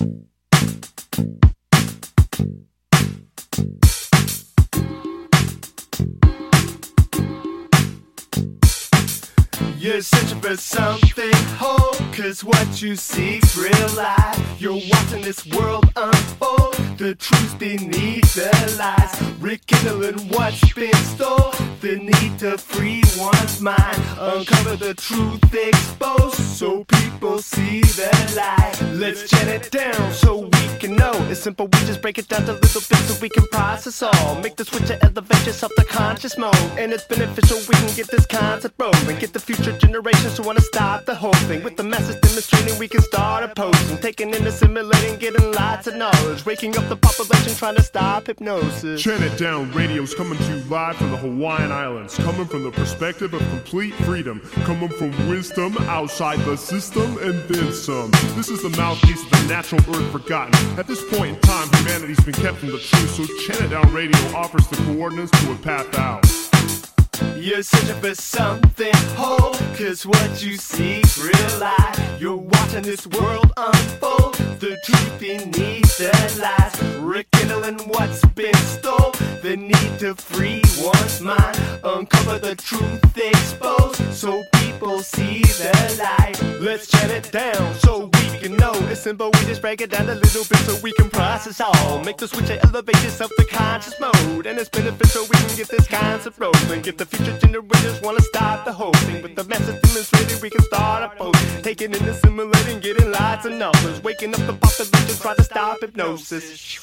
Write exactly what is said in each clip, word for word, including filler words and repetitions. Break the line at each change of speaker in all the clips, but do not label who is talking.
You're searching for something whole, cause what you seek's real life. You're watching this world unfold, the truth beneath the lies. Rekindling what's been stole, the need to free one's mind. Uncover the truth exposed, so people see the light. Let's chant it down so we can know. It's simple, we just break it down to little bits so we can process all. Make the switch to elevate yourself to conscious mode, and it's beneficial we can get this concept rolling. Get the future generations who wanna stop the whole thing. With the message demonstrating we can start opposing, taking in, assimilating, getting lots of knowledge, waking up the population, trying to stop hypnosis.
Chant It Down Radio's coming to you live from the Hawaiian Islands, coming from the perspective of complete freedom, coming from wisdom outside the system and then some. This is the mouthpiece of the natural earth forgotten. At this point in time, humanity's been kept from the truth, so Chant It Down Radio offers the coordinates to a path out.
You're searching for something whole, cause what you seek's real life. You're watching this world unfold, the truth beneath the lies. Rekindling what's been stole, the need to free one's mind. Uncover the truth exposed, so people see the light. Let's chant it down so we can know. It's simple, we just break it down a little bit so we can process all. Make the switch to elevate yourself to conscious mode, and it's beneficial we can get this concept rolling. Get the future generations wanna stop the whole thing. With the message demonstrated we can start a post, taking and assimilating, getting lots of knowledge, waking up the population, try to stop hypnosis.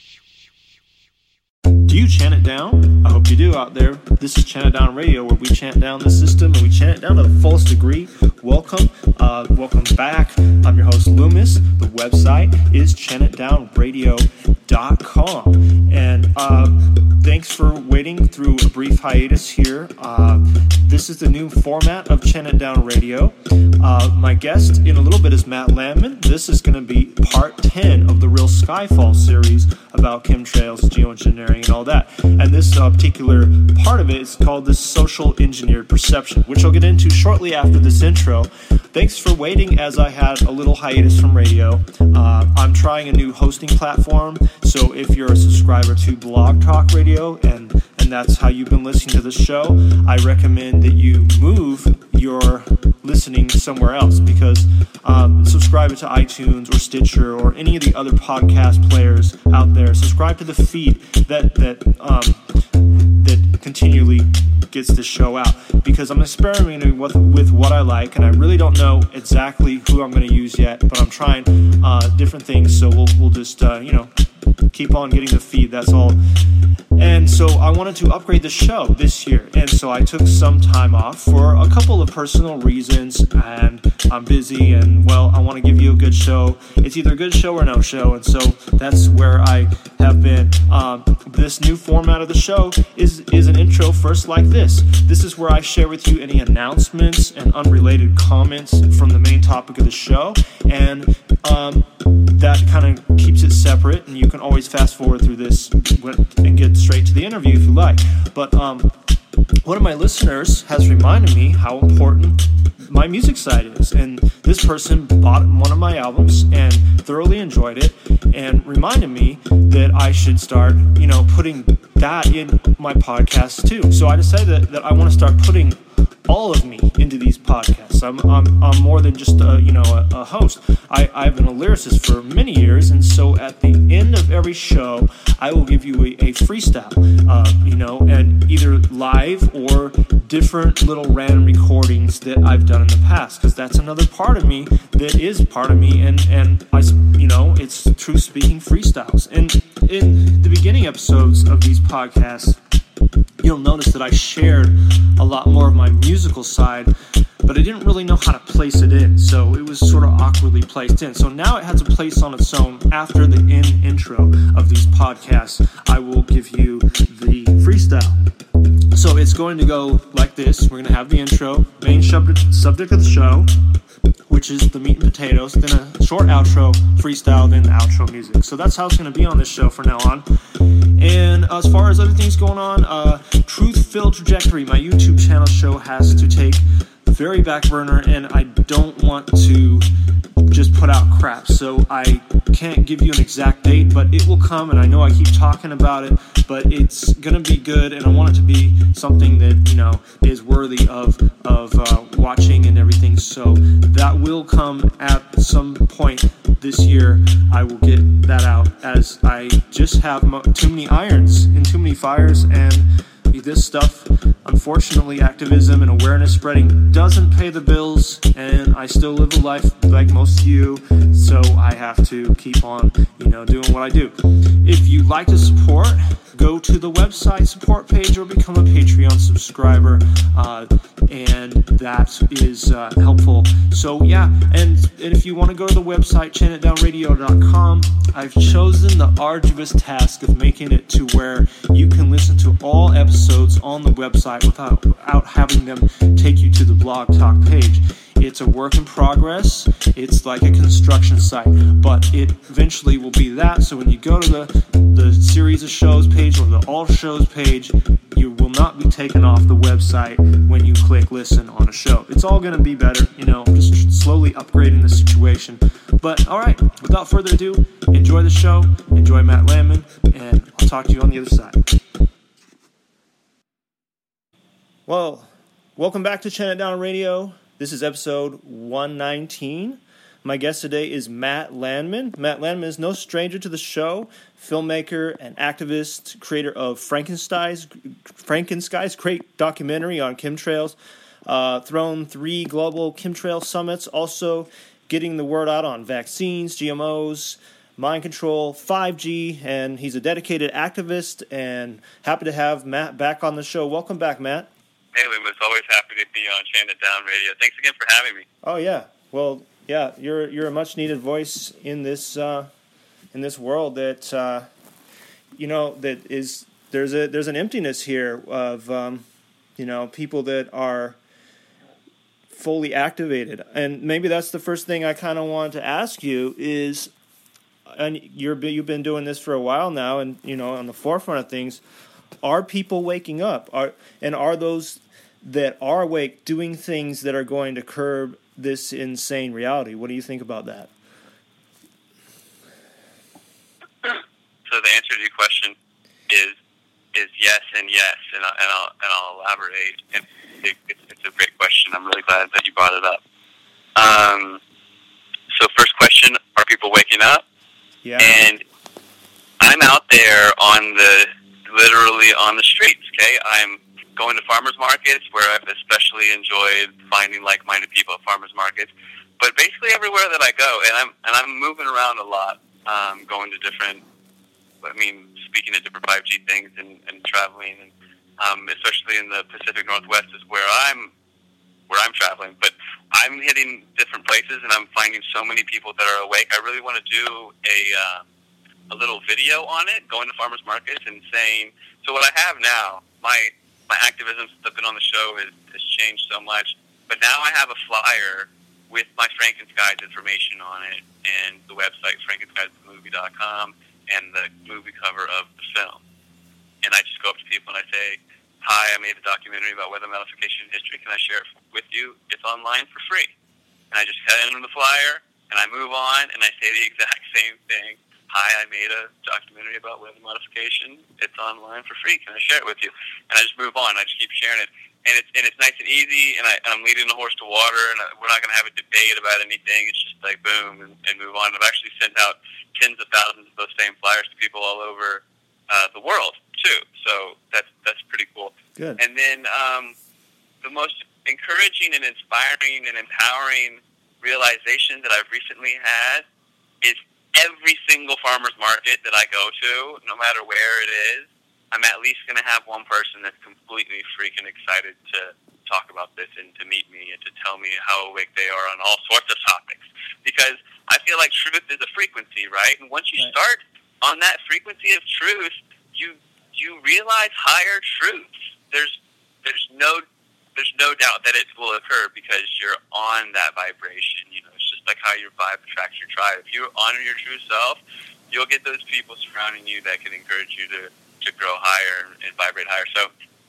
Do you chant it down? I hope you do out there. This is Chant It Down Radio, where we chant down the system and we chant it down to the fullest degree. Welcome, uh, welcome back. I'm your host Loomis. The website is chant it down radio dot com, and uh, thanks for waiting through a brief hiatus here. Uh, this is the new format of Chant It Down Radio. Uh, my guest in a little bit is Matt Landman. This is going to be part ten of the Real Skyfall series about chemtrails, geoengineering, and all that. And this uh, particular part of it is called the social engineered perception, which I'll get into shortly after this intro. Thanks for waiting as I had a little hiatus from radio. Uh, I'm trying a new hosting platform, so if you're a subscriber to Blog Talk Radio and, and that's how you've been listening to the show, I recommend that you move your listening somewhere else, because um, subscribe to iTunes or Stitcher or any of the other podcast players out there. Subscribe to the feed that that um, that continually gets this show out, because I'm experimenting with with what I like, and I really don't know exactly who I'm going to use yet, but I'm trying uh, different things. So we'll we'll just uh, you know keep on getting the feed. That's all. And so I wanted to upgrade the show this year, and so I took some time off for a couple of personal reasons, and I'm busy, and well, I want to give you a good show. It's either a good show or no show, and so that's where I have been. Um, this new format of the show is, is an intro first like this. This is where I share with you any announcements and unrelated comments from the main topic of the show, and um, that kind of keeps it separate, and you can always fast forward through this and get straight to the interview if you like. But um, one of my listeners has reminded me how important my music side is, and this person bought one of my albums and thoroughly enjoyed it, and reminded me that I should start, you know, putting that in my podcast too. So I decided that, that I want to start putting all of me into these podcasts. I'm I'm, I'm more than just a, you know a, a host. I, I've been a lyricist for many years, and so at the end of every show, I will give you a, a freestyle, uh, you know, and either live or different little random recordings that I've done in the past, because that's another part of me that is part of me, and and I, you know, it's truth speaking freestyles. And in the beginning episodes of these podcasts, you'll notice that I shared a lot more of my musical side, but I didn't really know how to place it in, so it was sort of awkwardly placed in. So now it has a place on its own. After the in intro of these podcasts, I will give you the freestyle. So it's going to go like this. We're going to have the intro, main subject, subject of the show, which is the meat and potatoes, then a short outro, freestyle, then the outro music. So that's how it's going to be on this show from now on. And as far as other things going on, uh, Truth-Filled Trajectory, my YouTube channel show, has to take very back burner, and I don't want to just put out crap. So I can't give you an exact date, but it will come, and I know I keep talking about it, but it's going to be good, and I want it to be something that, you know, is worthy of, of uh, watching and everything. So that will come at some point this year. I will get that out, as I just have mo- too many irons and too many fires, and this stuff, unfortunately, activism and awareness spreading doesn't pay the bills, and I still live a life like most of you, so I have to keep on, you know, doing what I do. If you'd like to support, go to the website support page or become a Patreon subscriber, uh, and that is uh, helpful. So yeah, and, and if you want to go to the website, chant it down radio dot com, I've chosen the arduous task of making it to where you can listen to all episodes on the website without, without having them take you to the blog talk page. It's a work in progress. It's like a construction site, but it eventually will be that. So when you go to the, the series of shows page or the all shows page, you will not be taken off the website when you click listen on a show. It's all going to be better, you know, just slowly upgrading the situation. But all right, without further ado, enjoy the show, enjoy Matt Landman, and I'll talk to you on the other side. Well, welcome back to Chant It Down Radio. This is episode one nineteen. My guest today is Matt Landman. Matt Landman is no stranger to the show, filmmaker and activist, creator of Frankenstein's, Frankenstein's great documentary on chemtrails, uh, thrown three global chemtrail summits, also getting the word out on vaccines, G M Os, mind control, five G, and he's a dedicated activist, and happy to have Matt back on the show. Welcome back, Matt.
Hey, Loomis, always happy to be on Chant It Down Radio. Thanks again for having me.
Oh, yeah. Well, yeah, you're you're a much-needed voice in this uh, in this world that, uh, you know, that is, there's a there's an emptiness here of, um, you know, people that are fully activated. And maybe that's the first thing I kind of want to ask you is, and you're you've been doing this for a while now, and, you know, on the forefront of things, are people waking up? Are and are those that are awake doing things that are going to curb this insane reality? What do you think about that?
So the answer to your question is is yes and yes, and I'll, and I'll, and I'll elaborate. And it, it's, it's a great question. I'm really glad that you brought it up. Um, so first question, are people waking up?
Yeah.
And I'm out there on the, literally on the streets, okay? I'm going to farmers markets, where I've especially enjoyed finding like-minded people at farmers markets. But basically everywhere that I go, and I'm and I'm moving around a lot, um, going to different, I mean, speaking at different five G things and, and traveling, and um, especially in the Pacific Northwest is where I'm where I'm traveling. But I'm hitting different places, and I'm finding so many people that are awake. I really want to do a uh, a little video on it, going to farmers markets and saying. So what I have now, my My activism since I've been on the show has, has changed so much, but now I have a flyer with my Frankenstein's information on it, and the website frankenskies movie dot com, and the movie cover of the film. And I just go up to people and I say, hi, I made a documentary about weather modification history. Can I share it with you? It's online for free. And I just hand them the flyer, and I move on, and I say the exact same thing. Hi, I made a documentary about weather modification. It's online for free. Can I share it with you? And I just move on. I just keep sharing it. And it's, and it's nice and easy, and, I, and I'm leading the horse to water, and I, we're not going to have a debate about anything. It's just like, boom, and, and move on. I've actually sent out tens of thousands of those same flyers to people all over uh, the world, too. So that's, that's pretty cool.
Good.
And then um, the most encouraging and inspiring and empowering realization that I've recently had is every single farmer's market that I go to, no matter where it is, I'm at least going to have one person that's completely freaking excited to talk about this and to meet me and to tell me how awake they are on all sorts of topics. Because I feel like truth is a frequency, right? And once you
right.
start on that frequency of truth, you you realize higher truths. There's there's no there's no doubt that it will occur because you're on that vibration. You know, it's just like how your vibe attracts your tribe. If you honor your true self, you'll get those people surrounding you that can encourage you to, to grow higher and vibrate higher. So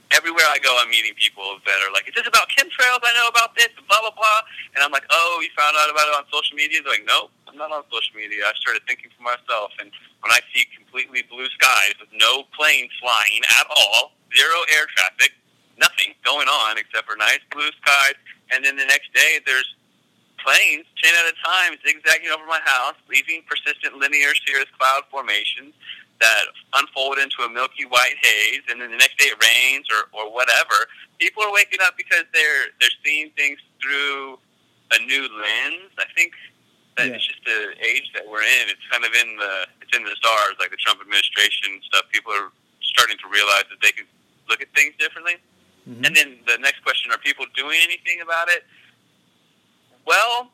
everywhere I go, I'm meeting people that are like, is this about chemtrails? I know about this, and blah, blah, blah. And I'm like, oh, you found out about it on social media? They're like, nope, I'm not on social media. I started thinking for myself. And when I see completely blue skies with no planes flying at all, zero air traffic, nothing going on except for nice blue skies, and then the next day there's planes, ten at a time, zigzagging over my house, leaving persistent linear cirrus cloud formations that unfold into a milky white haze, and then the next day it rains or, or whatever. People are waking up because they're they're seeing things through a new lens. I think that yeah. It's just the age that we're in. It's kind of in the it's in the stars, like the Trump administration stuff. People are starting to realize that they can look at things differently. Mm-hmm. And then the next question: are people doing anything about it? Well,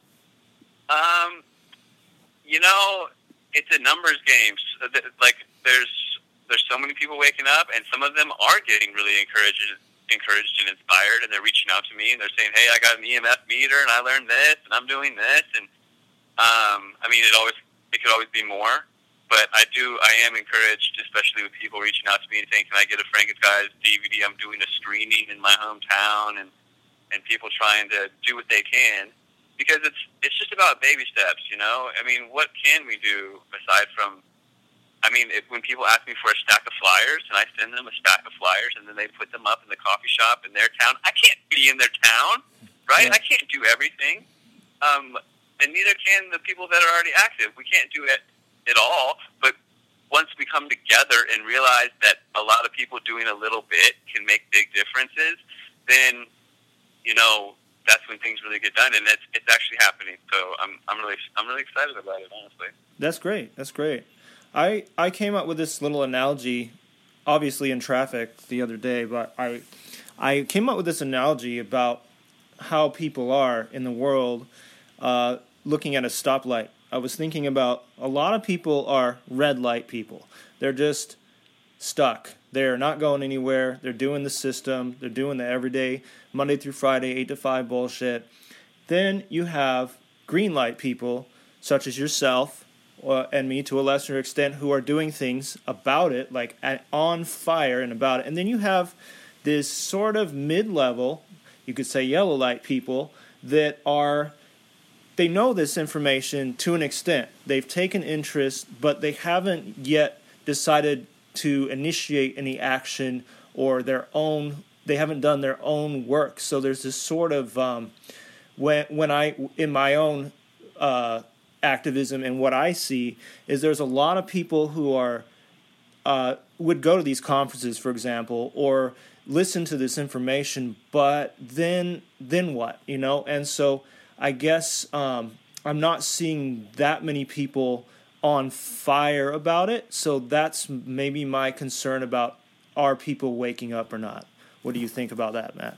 um, you know, it's a numbers game. Like, there's there's so many people waking up, and some of them are getting really encouraged, encouraged and inspired, and they're reaching out to me, and they're saying, hey, I got an E M F meter, and I learned this, and I'm doing this. And, um, I mean, it always it could always be more, but I do, I am encouraged, especially with people reaching out to me and saying, can I get a Frankenstein's D V D? I'm doing a screening in my hometown, and, and people trying to do what they can. Because it's it's just about baby steps, you know? I mean, what can we do aside from, I mean, if, when people ask me for a stack of flyers, and I send them a stack of flyers, and then they put them up in the coffee shop in their town, I can't be in their town, right? Yeah. I can't do everything. Um, and neither can the people that are already active. We can't do it at all. But once we come together and realize that a lot of people doing a little bit can make big differences, then, you know, that's when things really get done, and it's it's actually happening. So I'm I'm really I'm really excited about it, honestly.
That's great. That's great. I I came up with this little analogy, obviously in traffic the other day, but I I came up with this analogy about how people are in the world, uh, looking at a stoplight. I was thinking about a lot of people are red light people. They're just stuck. They're not going anywhere. They're doing the system. They're doing the everyday Monday through Friday, eight to five bullshit. Then you have green light people, such as yourself uh, and me to a lesser extent, who are doing things about it, like at, on fire and about it. And then you have this sort of mid-level, you could say yellow light people, that are, they know this information to an extent. They've taken interest, but they haven't yet decided to initiate any action or their own, they haven't done their own work. So there's this sort of, um, when when I, in my own uh, activism and what I see, is there's a lot of people who are, uh, would go to these conferences, for example, or listen to this information, but then, then what, you know? And so I guess um, I'm not seeing that many people on fire about it, so that's maybe my concern about are people waking up or not. What do you think about that, Matt?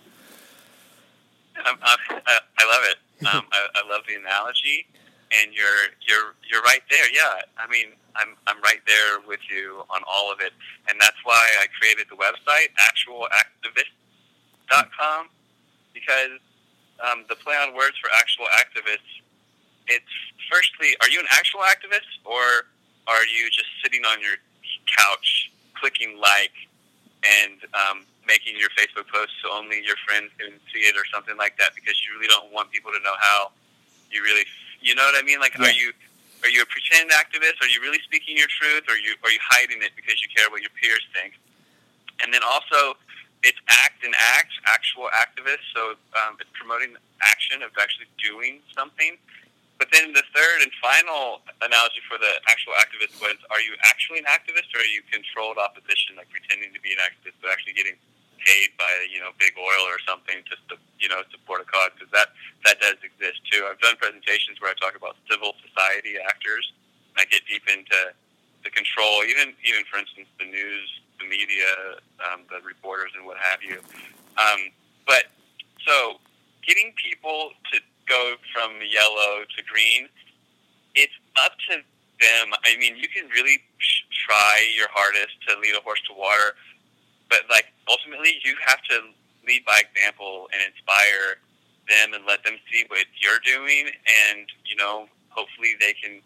Um, I, I love it. Um, I, I love the analogy, and you're you're you're right there. Yeah, I mean, I'm I'm right there with you on all of it, and that's why I created the website actual activist dot com, because um, the play on words for actual activists. It's firstly, are you an actual activist, or are you just sitting on your couch, clicking like, and um, making your Facebook posts so only your friends can see it or something like that because you really don't want people to know how you really, you know what I mean? Like, yeah. are you are you a pretend activist? Are you really speaking your truth, or are you are you hiding it because you care what your peers think? And then also, it's act and act, actual activist. So um, it's promoting action of actually doing something. But then the third and final analogy for the actual activist was, are you actually an activist, or are you controlled opposition, like pretending to be an activist but actually getting paid by, you know, big oil or something just to, you know, support a cause? Because that, that does exist too. I've done presentations where I talk about civil society actors, and I get deep into the control, even, even for instance, the news, the media, um, the reporters and what have you. Um, but so getting people to go from yellow to green, it's up to them. I mean, you can really try your hardest to lead a horse to water, but like ultimately you have to lead by example and inspire them and let them see what you're doing, and you know, hopefully they can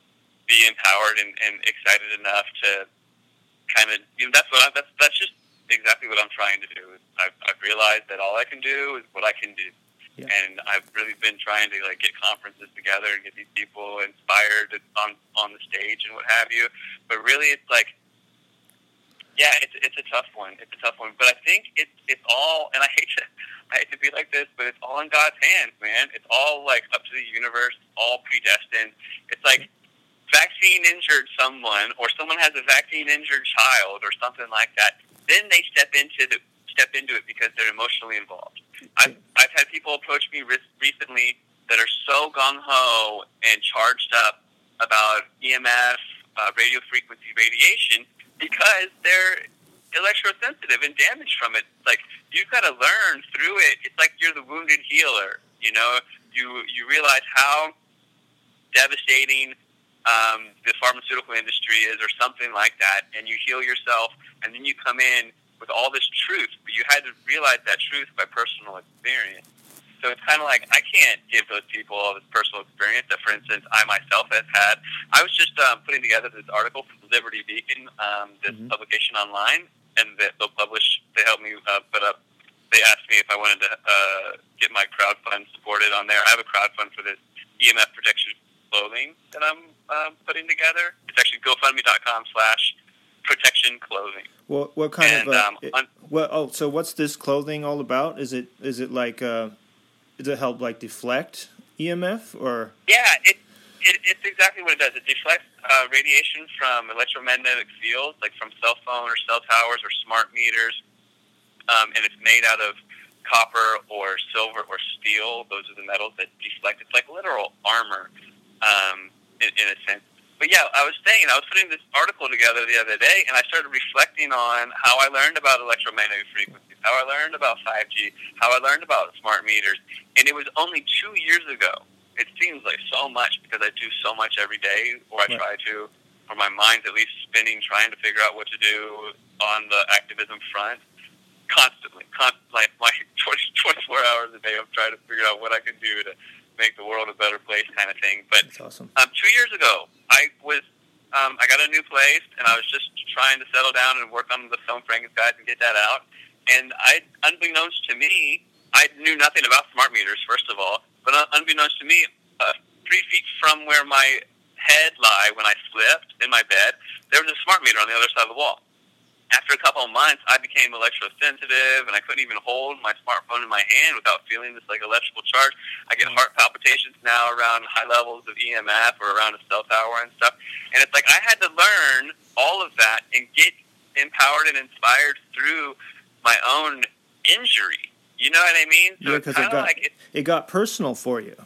be empowered and, and excited enough to kind of, you know, that's what I, that's that's just exactly what I'm trying to do. I've, I've realized that all I can do is what I can do. Yeah. And I've really been trying to like get conferences together and get these people inspired on on the stage and what have you. But really, it's like, yeah, it's it's a tough one. It's a tough one. But I think it's it's all, and I hate to I hate to be like this, but it's all in God's hands, man. It's all like up to the universe, all predestined. It's like vaccine injured someone, or someone has a vaccine injured child, or something like that. Then they step into the step into it because they're emotionally involved. I've, I've had people approach me re- recently that are so gung-ho and charged up about E M F, uh, radio frequency radiation, because they're electrosensitive and damaged from it. Like, you've got to learn through it. It's like you're the wounded healer, you know? You, you realize how devastating um, the pharmaceutical industry is, or something like that, and you heal yourself, and then you come in with all this truth, but you had to realize that truth by personal experience. So it's kind of like, I can't give those people all this personal experience that, for instance, I myself have had. I was just um, putting together this article for Liberty Beacon, um, this mm-hmm. publication online, and they, they'll publish, they helped me uh, put up, they asked me if I wanted to uh, get my crowdfund supported on there. I have a crowdfund for this E M F protection clothing that I'm um, putting together. It's actually GoFundMe.com slash protection clothing.
What what kind
and,
of uh,
um,
it,
un-
well oh so what's this clothing all about? Is it is it like uh does it help like deflect E M F or?
Yeah, it, it it's exactly what it does. It deflects uh, radiation from electromagnetic fields, like from cell phone or cell towers or smart meters, um, and it's made out of copper or silver or steel. Those are the metals that deflect. It's like literal armor, um, in, in a sense. But yeah, I was saying, I was putting this article together the other day, and I started reflecting on how I learned about electromagnetic frequencies, how I learned about five G, how I learned about smart meters, and it was only two years ago. It seems like so much because I do so much every day, or I
right.
try to, or my mind's at least spinning, trying to figure out what to do on the activism front, constantly, constantly, like, like twenty-four hours a day. I'm trying to figure out what I can do to make the world a better place, kind of thing. But
That's awesome.
um, two years ago, I was um, I got a new place, and I was just trying to settle down and work on the film Frankenstein and get that out. And I, unbeknownst to me, I knew nothing about smart meters, first of all. But unbeknownst to me, uh, three feet from where my head lie when I slept in my bed, there was a smart meter on the other side of the wall. After a couple of months, I became electrosensitive, and I couldn't even hold my smartphone in my hand without feeling this like electrical charge. I get heart palpitations now around high levels of E M F or around a cell tower and stuff. And it's like I had to learn all of that and get empowered and inspired through my own injury. You know what I mean? So
yeah, because it got
like it,
it got personal for you.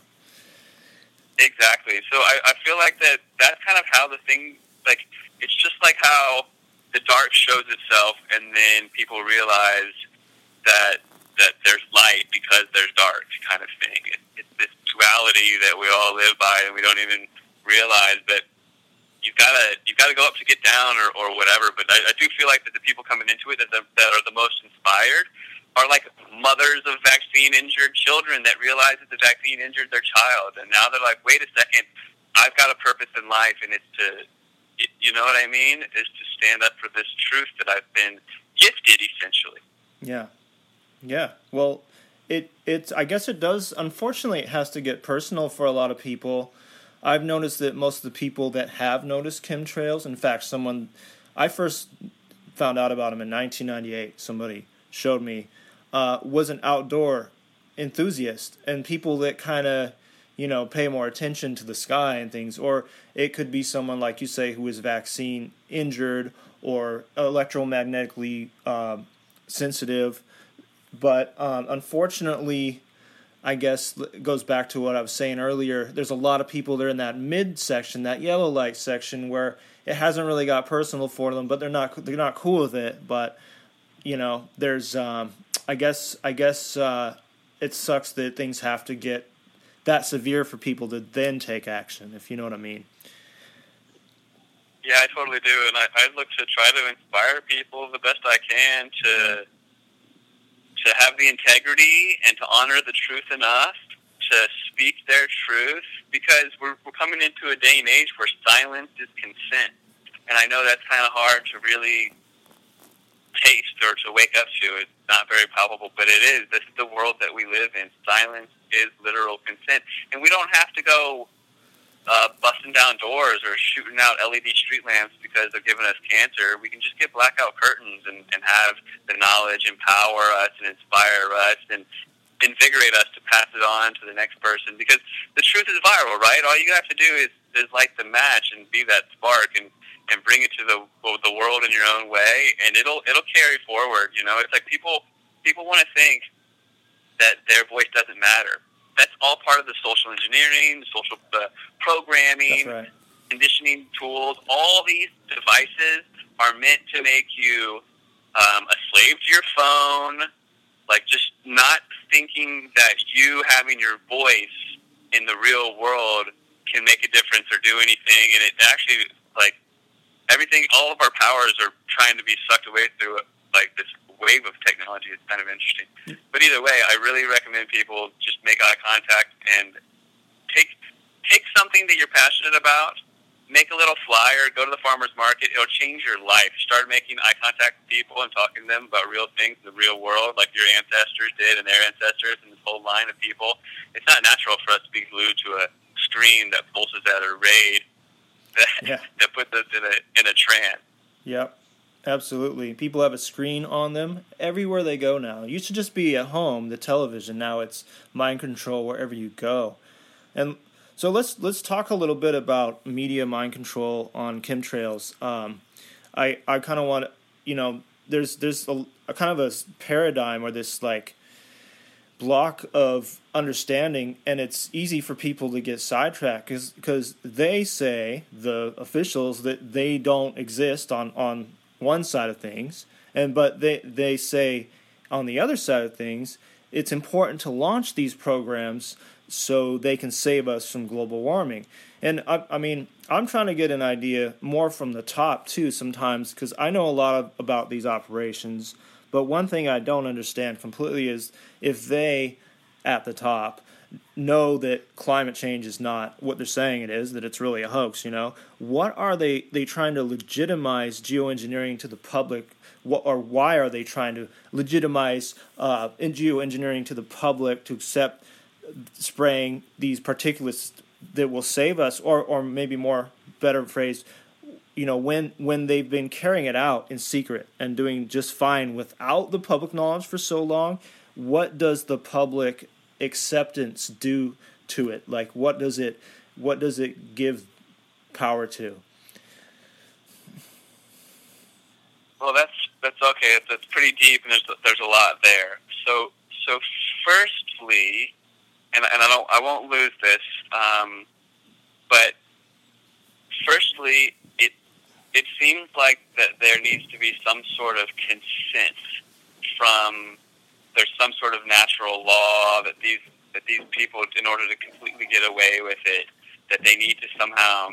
Exactly. So I, I feel like that that's kind of how the thing, like, it's just like how the dark shows itself, and then people realize that that there's light because there's dark, kind of thing. It, it's this duality that we all live by, and we don't even realize that you've got to you've got to go up to get down, or, or whatever. But I, I do feel like that the people coming into it that, the, that are the most inspired are like mothers of vaccine-injured children that realize that the vaccine injured their child, and now they're like, wait a second, I've got a purpose in life, and it's to, you know what I mean, is to stand up for this truth that I've been gifted, essentially.
Yeah. Yeah. Well, it it's I guess it does, unfortunately, it has to get personal for a lot of people. I've noticed that most of the people that have noticed chemtrails, in fact, someone, I first found out about them in nineteen ninety-eight, somebody showed me, uh, was an outdoor enthusiast, and people that kind of, you know, pay more attention to the sky and things. Or it could be someone, like you say, who is vaccine injured or electromagnetically uh, sensitive. But um, unfortunately, I guess it goes back to what I was saying earlier. There's a lot of people that are in that mid section, that yellow light section, where it hasn't really got personal for them, but they're not they're not cool with it. But you know, there's um, I guess I guess uh, it sucks that things have to get that severe for people to then take action, if you know what I mean.
Yeah, I totally do, and I, I look to try to inspire people the best I can to to have the integrity and to honor the truth enough to speak their truth, because we're we're coming into a day and age where silence is consent, and I know that's kind of hard to really taste or to wake up to. It's not very palpable, but it is. This is the world that we live in. Silence is literal consent. And we don't have to go uh, busting down doors or shooting out L E D street lamps because they're giving us cancer. We can just get blackout curtains and, and have the knowledge empower us and inspire us and invigorate us to pass it on to the next person. Because the truth is viral, right? All you have to do is, is light the match and be that spark and and bring it to the the world in your own way, and it'll it'll carry forward. You know, it's like people people want to think that their voice doesn't matter. That's all part of the social engineering, the social uh, programming,
That's right.
conditioning tools. All these devices are meant to make you um, a slave to your phone, like just not thinking that you having your voice in the real world can make a difference or do anything, and it actually, like, everything, all of our powers are trying to be sucked away through like this wave of technology. It's kind of interesting. But either way, I really recommend people just make eye contact and take take something that you're passionate about, make a little flyer, go to the farmer's market. It'll change your life. Start making eye contact with people and talking to them about real things in the real world, like your ancestors did and their ancestors and this whole line of people. It's not natural for us to be glued to a screen that pulses at a raid that,
Yeah.
that puts us in a in a trance.
Yep, absolutely. People have a screen on them everywhere they go now. It used to just be at home, the television. Now it's mind control wherever you go. And so let's let's talk a little bit about media mind control on chemtrails. Um, I I kind of want to, you know, there's there's a, a kind of a paradigm or this like block of understanding, and it's easy for people to get sidetracked because they say, the officials, that they don't exist on, on one side of things, and but they they say on the other side of things it's important to launch these programs so they can save us from global warming. And I, I mean, I'm trying to get an idea more from the top too sometimes, because I know a lot of, about these operations. But one thing I don't understand completely is if they, at the top, know that climate change is not what they're saying it is, that it's really a hoax, you know, what are they, they trying to legitimize geoengineering to the public, what, or why are they trying to legitimize uh, geoengineering to the public to accept spraying these particulates that will save us, or, or maybe more better phrase, you know, when when they've been carrying it out in secret and doing just fine without the public knowledge for so long, what does the public acceptance do to it? Like, what does it what does it give power to?
Well, that's that's okay. That's pretty deep, and there's there's a lot there. So so firstly, and and I don't I won't lose this, um, but firstly, it it seems like that there needs to be some sort of consent from, there's some sort of natural law that these that these people, in order to completely get away with it, that they need to somehow.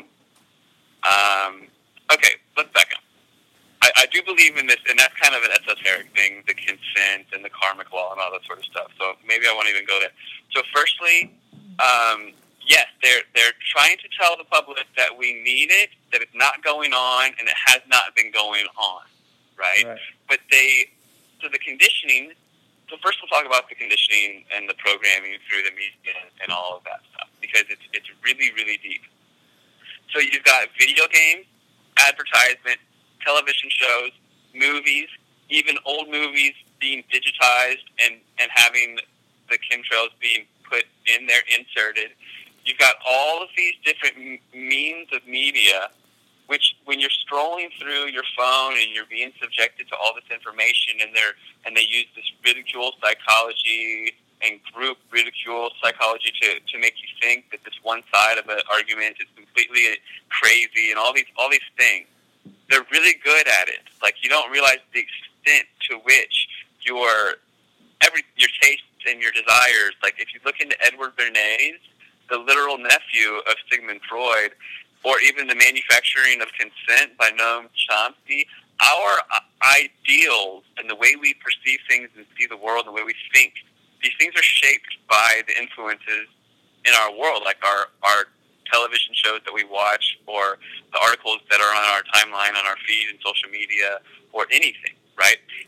Um, okay, let's back up. I, I do believe in this, and that's kind of an esoteric thing, the consent and the karmic law and all that sort of stuff. So maybe I won't even go there. So firstly, um, yes, they're they're trying to tell the public that we need it, that it's not going on, and it has not been going on, right?
Right.
But they, so the conditioning. So first, we'll talk about the conditioning and the programming through the media and all of that stuff, because it's it's really really deep. So you've got video games, advertisement, television shows, movies, even old movies being digitized and, and having the chemtrails being put in there, inserted. You've got all of these different m- means of media, which when you're scrolling through your phone and you're being subjected to all this information, and they're and they use this ridicule psychology and group ridicule psychology to, to make you think that this one side of an argument is completely crazy and all these all these things. They're really good at it. Like, you don't realize the extent to which your every your tastes and your desires. Like, if you look into Edward Bernays, the literal nephew of Sigmund Freud, or even The Manufacturing of Consent by Noam Chomsky, our ideals and the way we perceive things and see the world, and the way we think, these things are shaped by the influences in our world, like our, our television shows that we watch, or the articles that are on our timeline, on our feed and social media, or anything, right?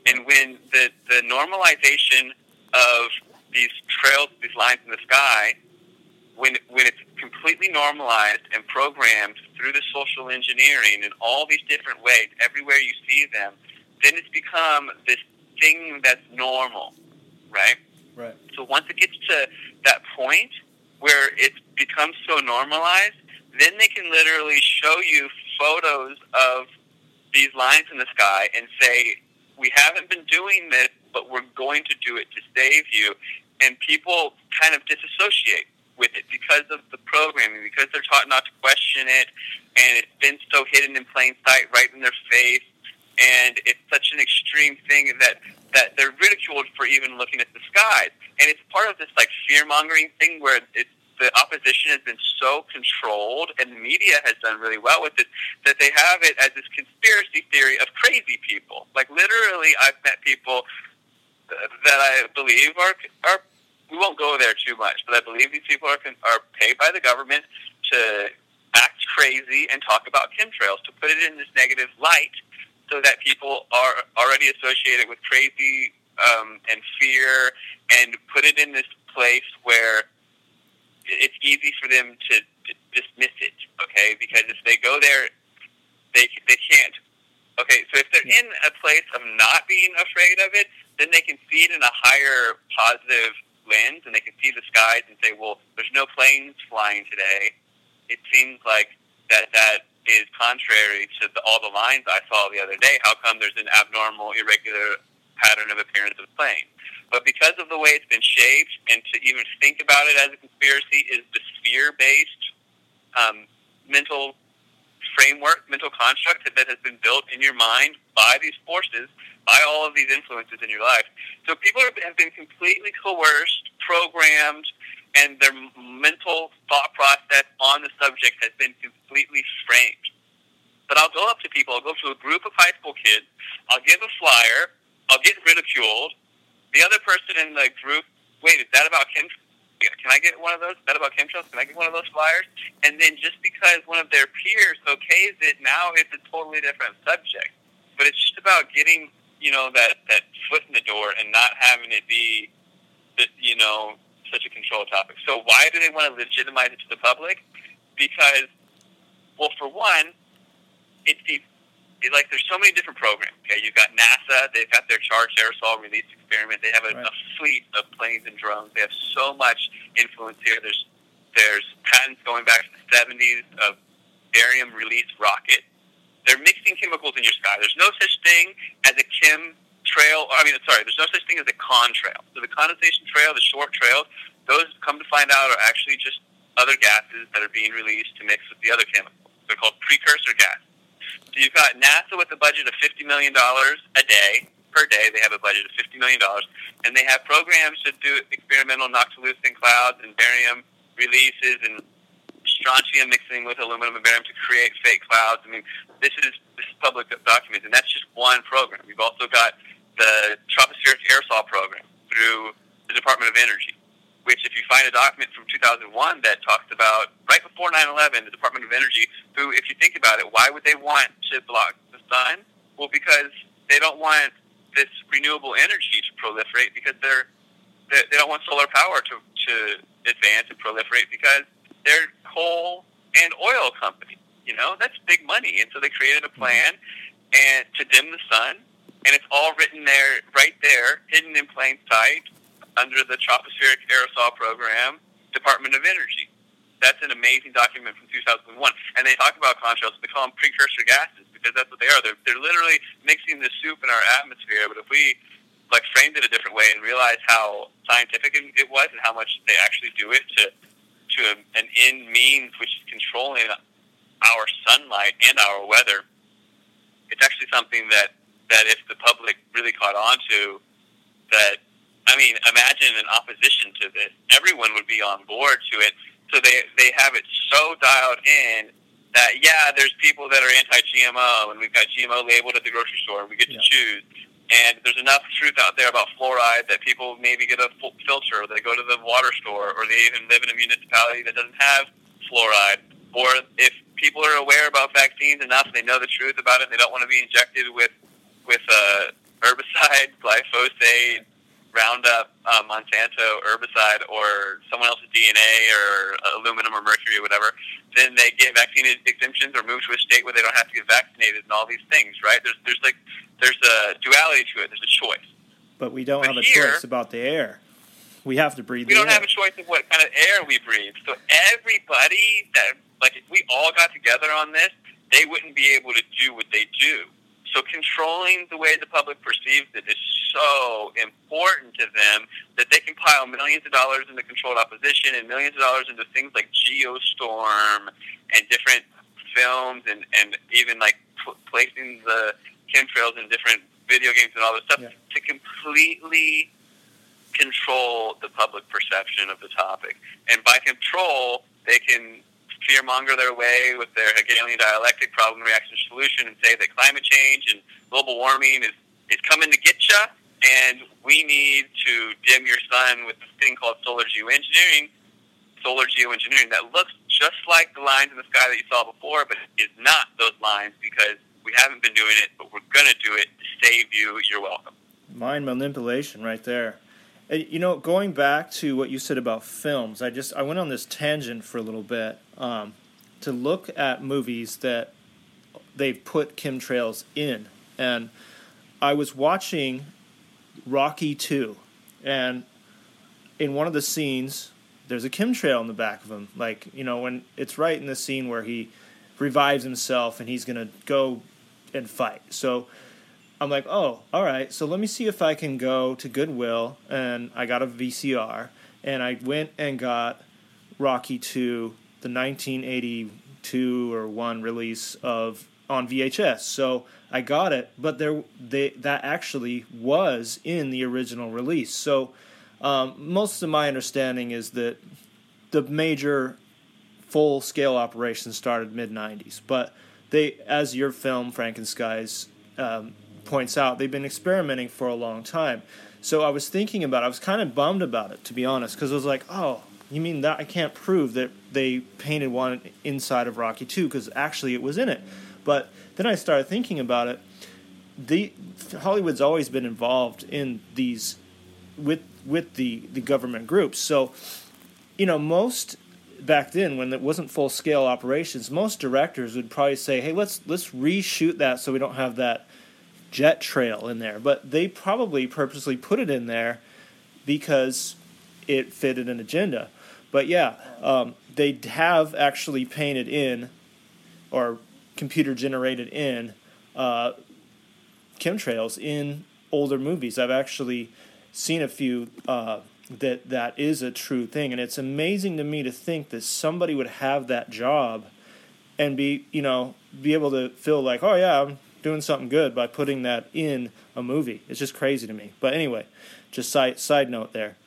the normalization of these trails, these lines in the sky, when when it's completely normalized and programmed through the social engineering in all these different ways, everywhere you see them, then it's become this thing that's normal, right?
Right.
So once it gets to that point where it becomes so normalized, then they can literally show you photos of these lines in the sky and say, we haven't been doing this, but we're going to do it to save you. And people kind of disassociate with it because of the programming, because they're taught not to question it, and it's been so hidden in plain sight right in their face, and it's such an extreme thing that, that they're ridiculed for even looking at the skies. And it's part of this like fear-mongering thing where it's, the opposition has been so controlled, and the media has done really well with it, that they have it as this conspiracy theory of crazy people. Like literally, I've met people that I believe are are we won't go there too much, but I believe these people are are paid by the government to act crazy and talk about chemtrails, to put it in this negative light, so that people are already associated with crazy um, and fear, and put it in this place where it's easy for them to dismiss it. Okay, because if they go there, they they can't. Okay, so if they're in a place of not being afraid of it, then they can see it in a higher positive lens, and they can see the skies and say, well, there's no planes flying today. It seems like that that is contrary to the, all the lines I saw the other day. How come there's an abnormal, irregular pattern of appearance of a plane? But because of the way it's been shaped, and to even think about it as a conspiracy is the sphere-based um, mental framework, mental construct that has been built in your mind by these forces, by all of these influences in your life. So people have been completely coerced, programmed, and their mental thought process on the subject has been completely framed. But I'll go up to people, I'll go to a group of high school kids, I'll give a flyer, I'll get ridiculed. The other person in the group, wait, is that about chemtrails? Can I get one of those? Is that about chemtrails? Can I get one of those flyers? And then just because one of their peers okays it, now it's a totally different subject. But it's just about getting, you know, that, that foot in the door and not having it be, you know, such a control topic. So why do they want to legitimize it to the public? Because, well, for one, it's the like there's so many different programs. Okay, you've got NASA; they've got their charged aerosol release experiment. They have a, right. a fleet of planes and drones. They have so much influence here. There's there's patents going back to the seventies of barium release rocket. They're mixing chemicals in your sky. There's no such thing as a chemtrail. I mean, sorry, there's no such thing as a contrail. So the condensation trail, the short trails, those come to find out are actually just other gases that are being released to mix with the other chemicals. They're called precursor gases. So you've got NASA with a budget of fifty million dollars a day, per day. They have a budget of fifty million dollars, and they have programs to do experimental noctilucent clouds and barium releases and strontium mixing with aluminum and barium to create fake clouds. I mean, this is this is public documents, and that's just one program. You've also got the tropospheric aerosol program through the Department of Energy, which if you find a document from two thousand one that talks about, right before nine eleven, the Department of Energy, who, if you think about it, why would they want to block the sun? Well, because they don't want this renewable energy to proliferate, because they're, they they don't want solar power to, to advance and proliferate, because they're coal and oil companies. You know, that's big money. And so they created a plan and to dim the sun, and it's all written there, right there, hidden in plain sight, under the Tropospheric Aerosol Program, Department of Energy. That's an amazing document from two thousand one. And they talk about contrails. They call them precursor gases because that's what they are. They're, they're literally mixing the soup in our atmosphere. But if we like framed it a different way and realized how scientific it was and how much they actually do it to to a, an end means which is controlling our sunlight and our weather, it's actually something that, that if the public really caught on to, that I mean, imagine an opposition to this. Everyone would be on board to it. So they they have it so dialed in that, yeah, there's people that are anti-G M O, and we've got G M O labeled at the grocery store, and we get yeah. to choose. And there's enough truth out there about fluoride that people maybe get a filter, or they go to the water store, or they even live in a municipality that doesn't have fluoride. Or if people are aware about vaccines enough, they know the truth about it, and they don't want to be injected with with uh, herbicide, glyphosate, Roundup, uh, Monsanto herbicide, or someone else's D N A or aluminum or mercury or whatever, then they get vaccine exemptions or move to a state where they don't have to get vaccinated and all these things, right? There's there's like there's a duality to it. There's a choice.
But we don't
but
have a
here,
choice about the air. We have to breathe
We
the
don't
air.
have a choice of what kind of air we breathe. So everybody that, like, if we all got together on this, they wouldn't be able to do what they do. So controlling the way the public perceives it is so important to them that they can pile millions of dollars into controlled opposition and millions of dollars into things like Geostorm and different films and, and even like p- placing the chemtrails in different video games and all this stuff
yeah.
to completely control the public perception of the topic. And by control, they can fearmonger their way with their Hegelian dialectic problem, reaction, solution, and say that climate change and global warming is, is coming to get you, and we need to dim your sun with this thing called solar geoengineering, solar geoengineering that looks just like the lines in the sky that you saw before, but is not those lines because we haven't been doing it, but we're going to do it to save you. You're welcome.
Mind manipulation right there. And, you know, going back to what you said about films, I just I went on this tangent for a little bit um, to look at movies that they've put chemtrails in. And I was watching Rocky two, and in one of the scenes, there's a chemtrail in the back of him. Like, you know, when it's right in the scene where he revives himself and he's going to go and fight. So I'm like, oh, all right, so let me see if I can go to Goodwill, and I got a V C R, and I went and got Rocky two, the nineteen eighty-two or one release of on V H S. So I got it, but there they that actually was in the original release. So um, most of my understanding is that the major full-scale operation started mid nineties, but they, as your film Frankenskies um, points out, they've been experimenting for a long time. So I was thinking about it. I was kind of bummed about it, to be honest, because I was like, oh, you mean that I can't prove that they painted one inside of Rocky two, because actually it was in it. But then I started thinking about it. The Hollywood's always been involved in these with with the, the government groups. So, you know, most back then, when it wasn't full scale operations, most directors would probably say, hey, let's let's reshoot that so we don't have that jet trail in there. But they probably purposely put it in there because it fitted an agenda. But yeah, um, they have actually painted in or computer generated in uh, chemtrails in older movies. I've actually seen a few uh, that that is a true thing, and it's amazing to me to think that somebody would have that job and be, you know, be able to feel like, oh yeah, I'm doing something good by putting that in a movie. It's just crazy to me. But anyway, just side side note there.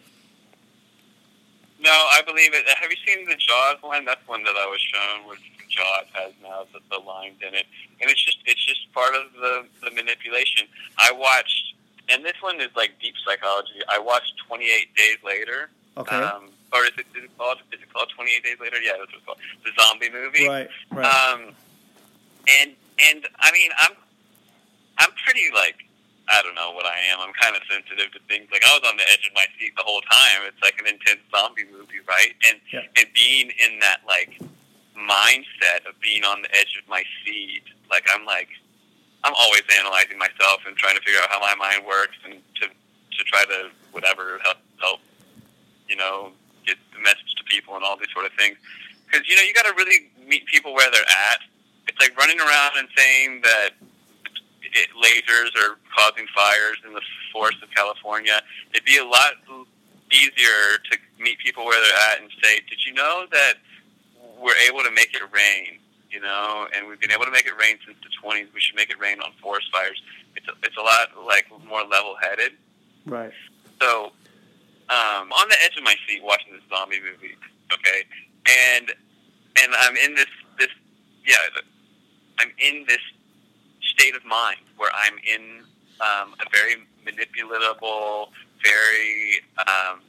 No, I believe it. Have you seen the Jaws one? That's one that I was shown, which Jaws has now the, the lines in it, and it's just it's just part of the, the manipulation. I watched, and this one is like deep psychology. I watched twenty-eight Days Later.
Okay.
Um, or is it, is it called? Is it called twenty-eight Days Later? Yeah, that's what it's called. The zombie movie.
Right. Right.
Um, and and I mean, I'm I'm pretty like. I don't know what I am. I'm kind of sensitive to things. Like, I was on the edge of my seat the whole time. It's like an intense zombie movie, right? And
yeah.
and being in that, like, mindset of being on the edge of my seat, like, I'm, like, I'm always analyzing myself and trying to figure out how my mind works and to to try to, whatever, help, help you know, get the message to people and all these sort of things. Because, you know, you got to really meet people where they're at. It's like running around and saying that It, lasers are causing fires in the forests of California. It'd be a lot easier to meet people where they're at and say, did you know that we're able to make it rain, you know, and we've been able to make it rain since the twenties. We should make it rain on forest fires. It's a, it's a lot, like, more level-headed.
Right.
So, um, on the edge of my seat watching this zombie movie, okay, and and I'm in this, this yeah, I'm in this state of mind where I'm in um, a very manipulatable, very, um,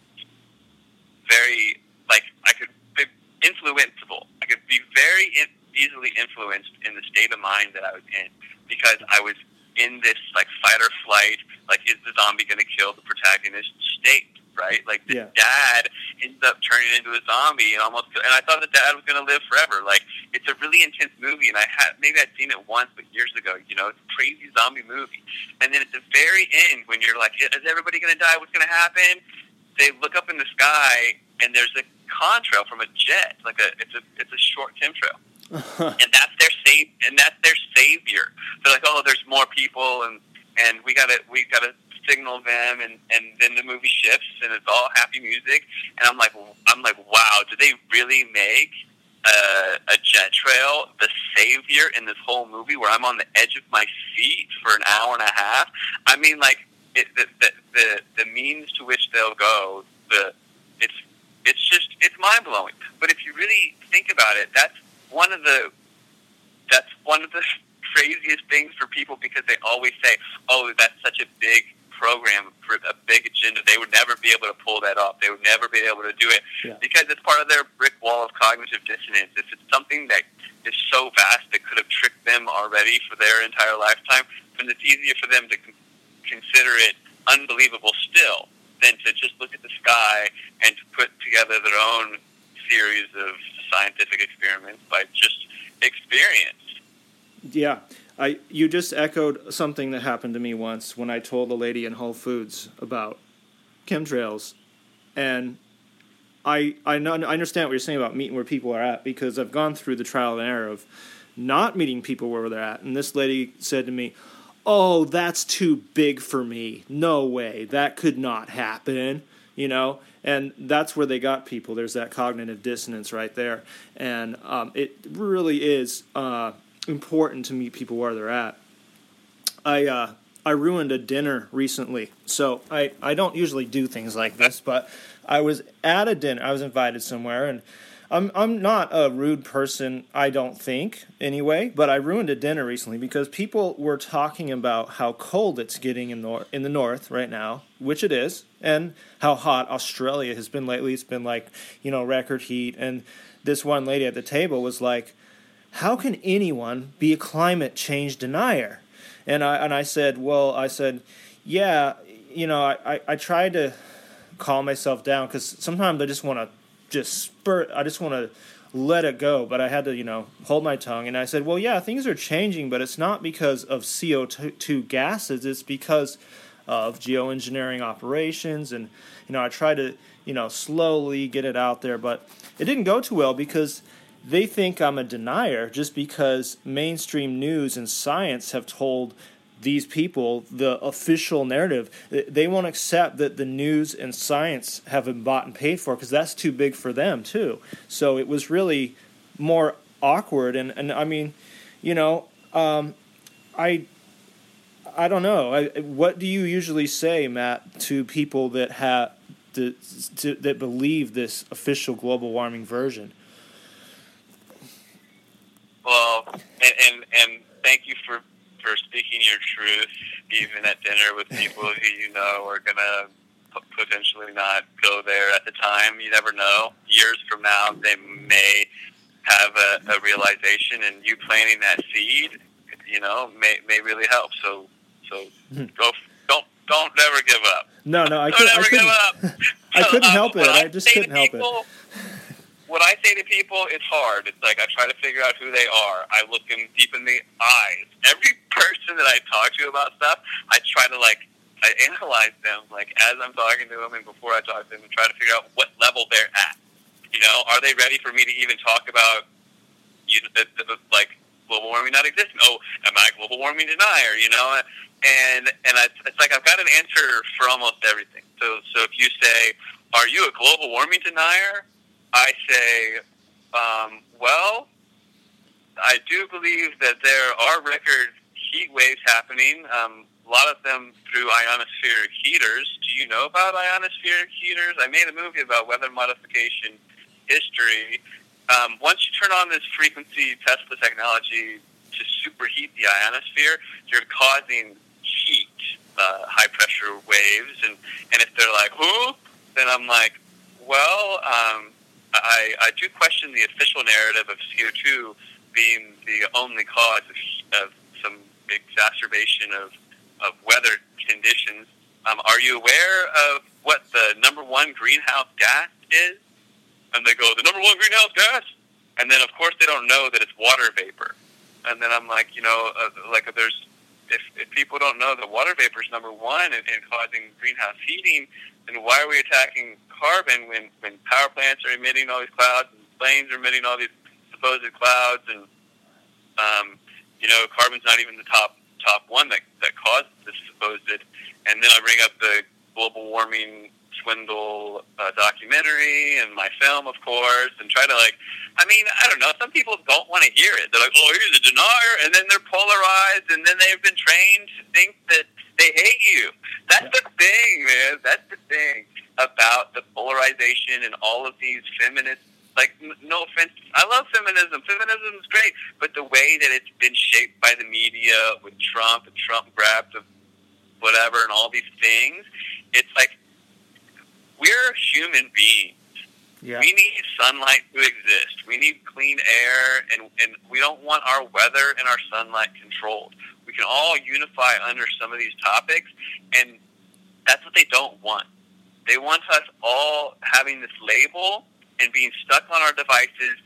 very, like, I could be influenceable. I could be very in, easily influenced in the state of mind that I was in because I was in this like fight or flight, like is the zombie going to kill the protagonist state, right? Like the
Yeah.
dad ends up turning into a zombie and almost, and I thought the dad was going to live forever. Like it's a really intense movie, and I had maybe I'd seen it once, but years ago. You know, it's a crazy zombie movie, and then at the very end, when you're like, is everybody going to die? What's going to happen? They look up in the sky, and there's a contrail from a jet. Like a, it's a, it's a short chemtrail. And that's their save, and that's their savior. They're like, oh, there's more people, and and we gotta we gotta signal them, and, and then the movie shifts, and it's all happy music. And I'm like, I'm like, wow, did they really make uh, a jet trail the savior in this whole movie, where I'm on the edge of my seat for an hour and a half? I mean, like it, the, the the the means to which they'll go, the it's it's just it's mind blowing. But if you really think about it, that's one of the that's one of the craziest things for people, because they always say, "Oh, that's such a big program, for a big agenda. They would never be able to pull that off. They would never be able to do it
Yeah.
because it's part of their brick wall of cognitive dissonance. If it's something that is so vast that could have tricked them already for their entire lifetime, then it's easier for them to con- consider it unbelievable still than to just look at the sky and to put together their own series of scientific experiments by just experience."
Yeah, I you just echoed something that happened to me once when I told a lady in Whole Foods about chemtrails, and I I, know, I understand what you're saying about meeting where people are at, because I've gone through the trial and error of not meeting people where they're at, and this lady said to me, "Oh, that's too big for me. No way, that could not happen." You know, and that's where they got people. There's that cognitive dissonance right there, and um, it really is uh, important to meet people where they're at. I uh, I ruined a dinner recently, so I, I don't usually do things like this, but I was at a dinner. I was invited somewhere, and I'm I'm not a rude person, I don't think, anyway, but I ruined a dinner recently because people were talking about how cold it's getting in, nor- in the north right now, which it is, and how hot Australia has been lately. It's been like, you know, record heat, and this one lady at the table was like, "How can anyone be a climate change denier?" And I and I said, well, I said, yeah, you know, I, I, I tried to calm myself down, because sometimes I just want to just spurt, I just want to let it go, but I had to, you know, hold my tongue. And I said, well, yeah, things are changing, but it's not because of C O two gases, it's because of geoengineering operations. And, you know, I tried to, you know, slowly get it out there, but it didn't go too well, because they think I'm a denier just because mainstream news and science have told these people the official narrative. They won't accept that the news and science have been bought and paid for, because that's too big for them too. So it was really more awkward. And, and I mean, you know, um, I I don't know. I, what do you usually say, Matt, to people that have to, to, that believe this official global warming version?
Well, and, and and thank you for, for speaking your truth, even at dinner with people who you know are going to p- potentially not go there at the time. You never know. Years from now, they may have a, a realization, and you planting that seed, you know, may may really help. So so go don't don't never give up.
No, no, I,
don't
could,
ever
I couldn't.
give up.
I couldn't
Um,
help it.
what
I just
say
couldn't
to
help
people,
it.
What I say to people, it's hard. It's like I try to figure out who they are. I look them deep in the eyes. Every person that I talk to about stuff, I try to like, I analyze them like as I'm talking to them and before I talk to them, and try to figure out what level they're at. You know, are they ready for me to even talk about, you know, the, the, like global warming not existing? Oh, am I a global warming denier? You know, and and I, it's like I've got an answer for almost everything. So so if you say, are you a global warming denier? I say, um, well, I do believe that there are record heat waves happening, um, a lot of them through ionospheric heaters. Do you know about ionospheric heaters? I made a movie about weather modification history. Um, once you turn on this frequency Tesla technology to superheat the ionosphere, you're causing heat, uh, high-pressure waves. And, and if they're like, who? Then I'm like, well, um, I, I do question the official narrative of C O two being the only cause of, of some exacerbation of, of weather conditions. Um, are you aware of what the number one greenhouse gas is? And they go, the number one greenhouse gas? And then, of course, they don't know that it's water vapor. And then I'm like, you know, uh, like if there's, if, if people don't know that water vapor is number one in, in causing greenhouse heating, then why are we attacking carbon when, when power plants are emitting all these clouds and planes are emitting all these supposed clouds? And, um, you know, carbon's not even the top top one that, that caused this supposed. And then I bring up the global warming swindle uh, documentary and my film, of course, and try to, like, I mean, I don't know, some people don't want to hear it. They're like, oh, here's a denier, and then they're polarized, and then they've been trained to think that they hate you. That's the thing, man. That's the thing about the polarization and all of these feminists. Like, no offense, I love feminism. Feminism is great, but the way that it's been shaped by the media with Trump and Trump grabbed the whatever and all these things, it's like, we're human beings. Yeah. We need sunlight to exist. We need clean air, and, and we don't want our weather and our sunlight controlled. We can all unify under some of these topics, and that's what they don't want. They want us all having this label and being stuck on our devices,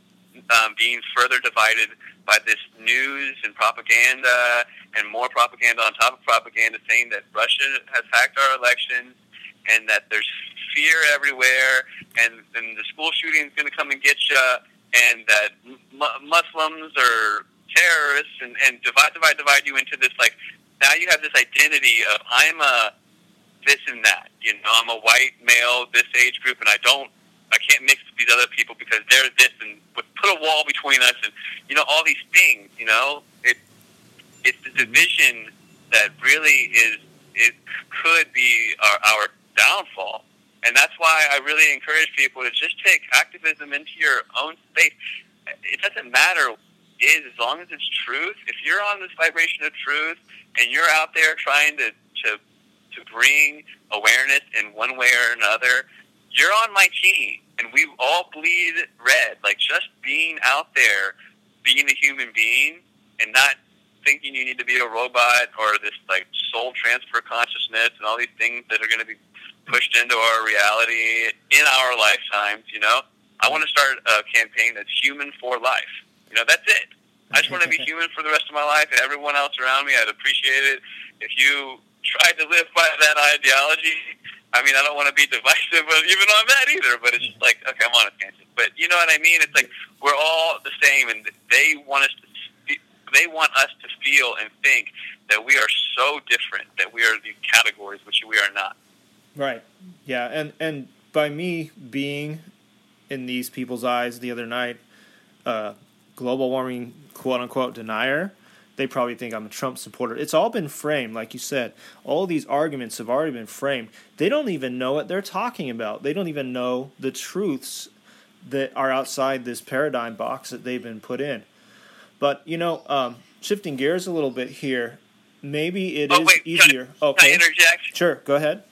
um, being further divided by this news and propaganda and more propaganda on top of propaganda saying that Russia has hacked our elections and that there's fear everywhere and, and the school shooting is going to come and get you and that mu- Muslims are terrorists and, and divide, divide, divide you into this, like, now you have this identity of I'm a this and that, you know, I'm a white male, this age group, and I don't, I can't mix with these other people because they're this, and put a wall between us, and, you know, all these things, you know, it, it's the division that really is, it could be our, our downfall. And that's why I really encourage people to just take activism into your own space. It doesn't matter is as long as it's truth. If you're on this vibration of truth and you're out there trying to, to to bring awareness in one way or another, you're on my team. And we all bleed red. Like, just being out there, being a human being, and not thinking you need to be a robot or this, like, soul transfer consciousness and all these things that are going to be pushed into our reality in our lifetimes, you know? I want to start a campaign that's human for life. You know, that's it. I just want to be human for the rest of my life, and everyone else around me, I'd appreciate it if you tried to live by that ideology. I mean, I don't want to be divisive even on that either, but it's just like, okay, I'm on a tangent. But you know what I mean? It's like we're all the same, and they want us to they want us to feel and think that we are so different, that we are these categories, which we are not.
Right. Yeah, and, and by me being in these people's eyes the other night, uh, global warming, quote-unquote, denier, they probably think I'm a Trump supporter. It's all been framed, like you said. All these arguments have already been framed. They don't even know what they're talking about. They don't even know the truths that are outside this paradigm box that they've been put in. But, you know, um, shifting gears a little bit here, maybe it
oh,
is
wait,
easier.
Can I,
okay.
Can I interject?
Sure, go ahead.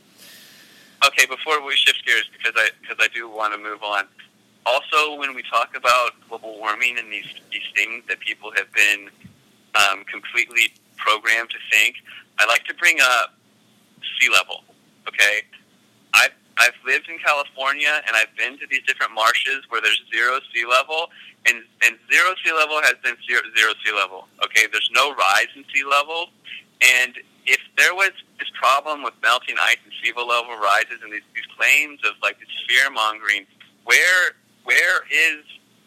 Okay, before we shift gears, because I because I do want to move on. Also, when we talk about global warming and these these things that people have been um, completely programmed to think, I like to bring up sea level. Okay, I've I've lived in California and I've been to these different marshes where there's zero sea level, and and zero sea level has been zero, zero sea level. Okay, there's no rise in sea level, and if there was this problem with melting ice and sea level rises and these, these claims of like this fear mongering, where where is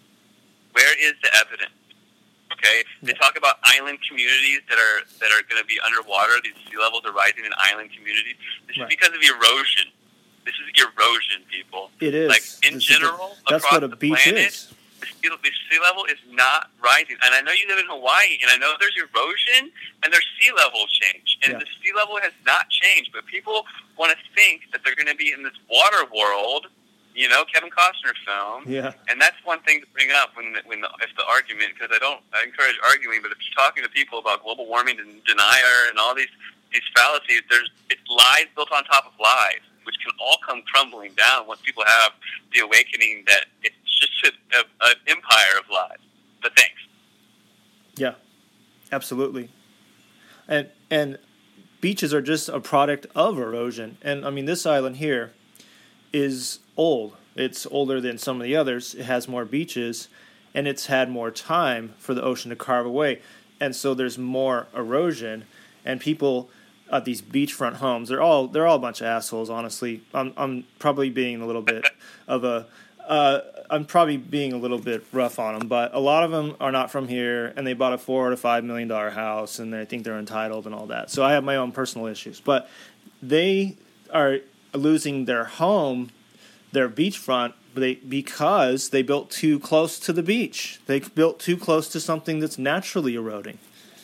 where is the evidence? Okay, they talk about island communities that are that are going to be underwater. These sea levels are rising in island communities. This right. is because of erosion. This is erosion, people.
It is.
Like in
this
general,
a, that's
across
what a
the
beach
planet,
is.
The sea, the sea level is not rising. And I know you live in Hawaii, and I know there's erosion and there's sea level change. And
yeah.
the sea level has not changed. But people want to think that they're going to be in this water world, you know, Kevin Costner film.
Yeah.
And that's one thing to bring up when the, when the, if the argument, because I don't I encourage arguing, but if you're talking to people about global warming and denier and all these, these fallacies, there's it's lies built on top of lies, which can all come crumbling down once people have the awakening that it's just an empire of lies. But thanks.
Yeah, absolutely. and and beaches are just a product of erosion. And I mean, this island here is old. It's older than some of the others. It has more beaches, and it's had more time for the ocean to carve away. And so there's more erosion, and people at these beachfront homes, they're all they're all a bunch of assholes, honestly. I'm I'm probably being a little bit of a uh, I'm probably being a little bit rough on them, but a lot of them are not from here, and they bought a four to five million dollar house, and they think they're entitled and all that. So I have my own personal issues, but they are losing their home, their beachfront, they because they built too close to the beach. They built too close to something that's naturally eroding.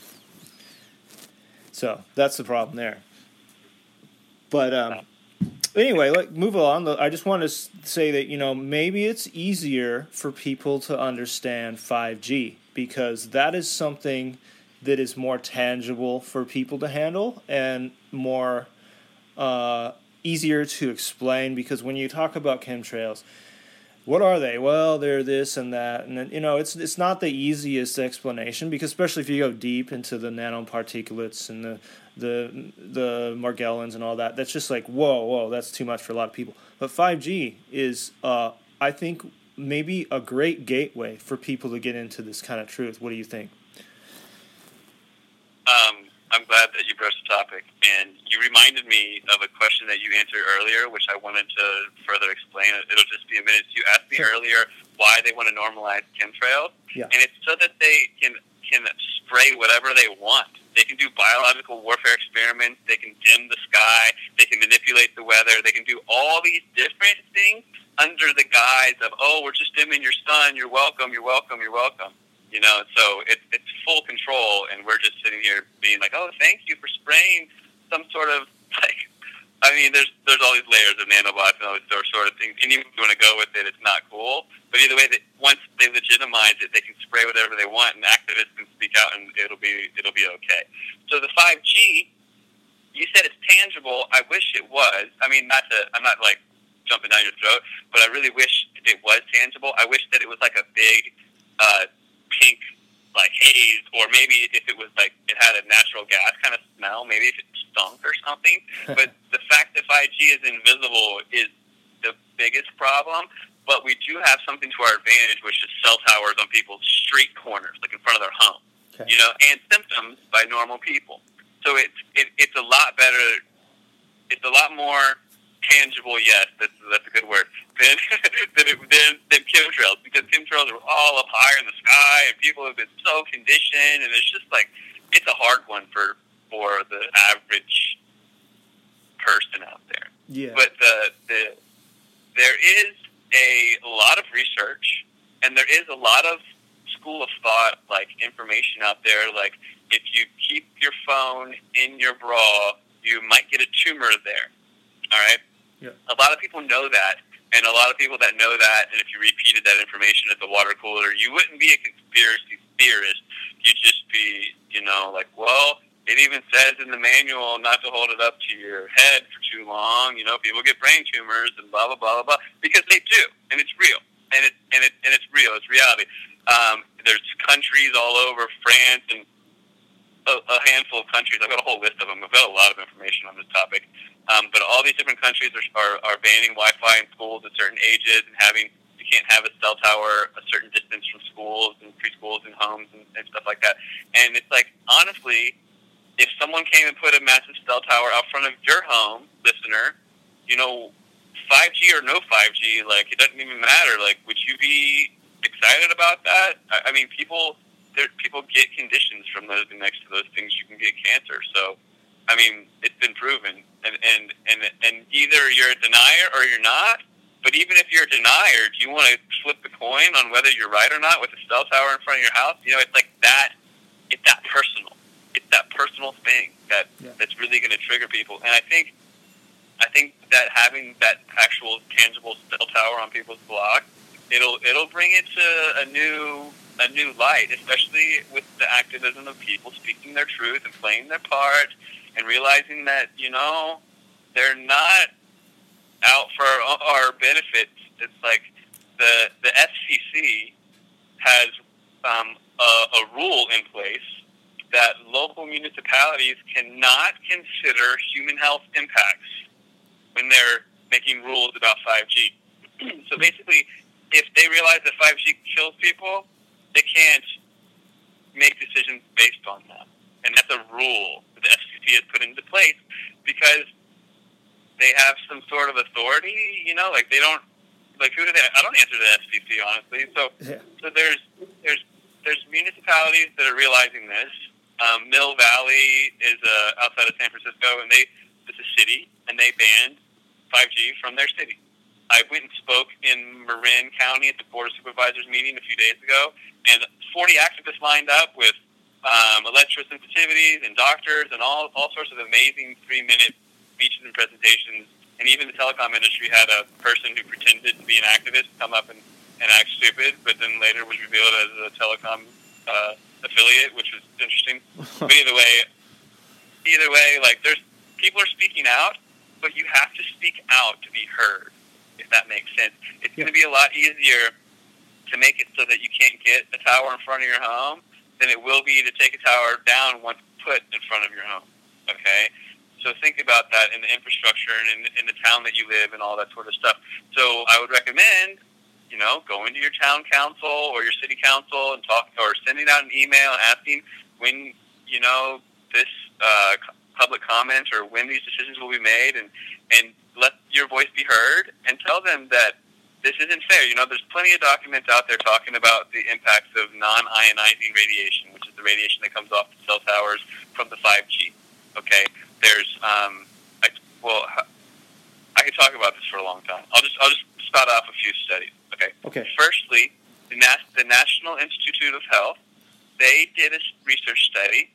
So that's the problem there. But um, anyway, like move on. I just want to say that, you know, maybe it's easier for people to understand five G because that is something that is more tangible for people to handle and more uh, easier to explain. Because when you talk about chemtrails, what are they? Well, they're this and that, and then, you know, it's it's not the easiest explanation because especially if you go deep into the nanoparticulates and the the the Morgellons and all that, that's just like whoa, whoa, that's too much for a lot of people. But five G is, uh, I think, maybe a great gateway for people to get into this kind of truth. What do you think?
Um, I'm glad that you broached the topic, and you reminded me of a question that you answered earlier, which I wanted to further explain. It'll just be a minute. You asked me
Sure.
earlier why they want to normalize chemtrails,
Yeah.
and it's so that they can can spray whatever they want. They can do biological warfare experiments. They can dim the sky. They can manipulate the weather. They can do all these different things under the guise of, oh, we're just dimming your sun. You're welcome. You're welcome. You're welcome. You know, so it, it's full control, and we're just sitting here being like, oh, thank you for spraying some sort of, like, I mean, there's there's all these layers of nanobots and all these sort of things, and even if you want to go with it, it's not cool. But either way, that once they legitimize it, they can spray whatever they want, and activists can speak out, and it'll be it'll be okay. So the five G, you said it's tangible. I wish it was. I mean, not to, I'm not, like, jumping down your throat, but I really wish it was tangible. I wish that it was like a big, uh, pink, like, haze, or maybe if it was like it had a natural gas kind of smell, maybe if it stunk or something. But the fact that five G is invisible is the biggest problem. But we do have something to our advantage, which is cell towers on people's street corners, like in front of their home,
Okay.
you know, and symptoms by normal people. So it's it, it's a lot better. It's a lot more tangible, yes, that's, that's a good word, than, than, than, than chemtrails, because chemtrails are all up higher in the sky, and people have been so conditioned, and it's just like, it's a hard one for, for the average person out there.
Yeah.
But the, the there is a lot of research, and there is a lot of school of thought, like, information out there, like, if you keep your phone in your bra, you might get a tumor there, all right?
Yeah.
A lot of people know that, and a lot of people that know that, and if you repeated that information at the water cooler, you wouldn't be a conspiracy theorist. You'd just be, you know, like, well, it even says in the manual not to hold it up to your head for too long. You know, people get brain tumors and blah, blah, blah, blah, blah, because they do, and it's real, and, it, and, it, and it's real. It's reality. Um, there's countries all over, France and a, a handful of countries. I've got a whole list of them. I've got a lot of information on this topic. Um, but all these different countries are, are, are banning Wi-Fi in schools at certain ages and having, you can't have a cell tower a certain distance from schools and preschools and homes and, and stuff like that. And it's like, honestly, if someone came and put a massive cell tower out front of your home, listener, you know, five G or no five G, like, it doesn't even matter. Like, would you be excited about that? I, I mean, people, there, people get conditions from those, and next to those things you can get cancer. So, I mean, it's been proven, and, and, and, and either you're a denier or you're not, but even if you're a denier, do you want to flip the coin on whether you're right or not with a cell tower in front of your house? You know, it's like that, it's that personal. It's that personal thing that,
Yeah.
that's really going to trigger people. And I think, I think that having that actual tangible cell tower on people's block, it'll, it'll bring it to a new, a new light, especially with the activism of people speaking their truth and playing their part, and realizing that, you know, they're not out for our, our benefits. It's like the the F C C has um, a, a rule in place that local municipalities cannot consider human health impacts when they're making rules about five G. So basically, if they realize that five G kills people, they can't make decisions based on that. And that's a rule that the F C C has put into place because they have some sort of authority, you know, like they don't, like who do they, I don't answer to the F C C, honestly. So, yeah. so there's, there's, there's municipalities that are realizing this. Um, Mill Valley is uh, outside of San Francisco, and they, it's a city, and they banned five G from their city. I went and spoke in Marin County at the Board of Supervisors meeting a few days ago, and forty activists lined up with um, electrosensitivities and doctors and all, all sorts of amazing three-minute speeches and presentations. And even the telecom industry had a person who pretended to be an activist come up and, and act stupid, but then later was revealed as a telecom uh, affiliate, which was interesting. But either way, either way, like there's people are speaking out, but you have to speak out to be heard, if that makes sense. It's yeah. going to be a lot easier to make it so that you can't get a tower in front of your home than it will be to take a tower down once put in front of your home. Okay? So think about that in the infrastructure and in, in the town that you live and all that sort of stuff. So I would recommend, you know, going to your town council or your city council and talk, or sending out an email and asking when, you know, this uh, public comment or when these decisions will be made, and, and let your voice be heard and tell them that this isn't fair. You know, there's plenty of documents out there talking about the impacts of non-ionizing radiation, which is the radiation that comes off the cell towers from the five G. Okay? There's, um, I, well, I could talk about this for a long time. I'll just, I'll just spout off a few studies. Okay.
Okay.
Firstly, the, Nas- the National Institute of Health, they did a research study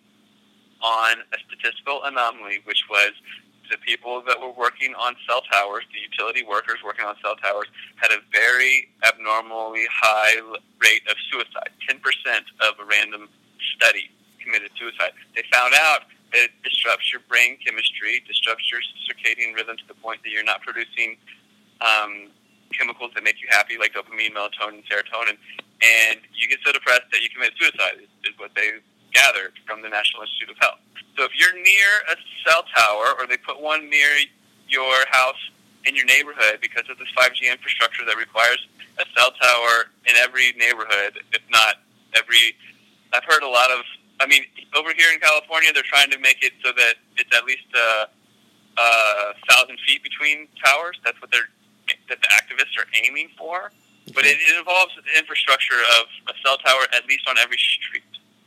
on a statistical anomaly, which was the people that were working on cell towers, the utility workers working on cell towers, had a very abnormally high rate of suicide. ten percent of a random study committed suicide. They found out that it disrupts your brain chemistry, disrupts your circadian rhythm to the point that you're not producing um, chemicals that make you happy, like dopamine, melatonin, serotonin, and you get so depressed that you commit suicide, is, is what they gathered from the National Institute of Health. So if you're near a cell tower, or they put one near your house in your neighborhood because of this five G infrastructure that requires a cell tower in every neighborhood, if not every, I've heard a lot of, I mean, over here in California, they're trying to make it so that it's at least a, a thousand feet between towers. That's what they're, that the activists are aiming for. Okay. But it, it involves the infrastructure of a cell tower at least on every street.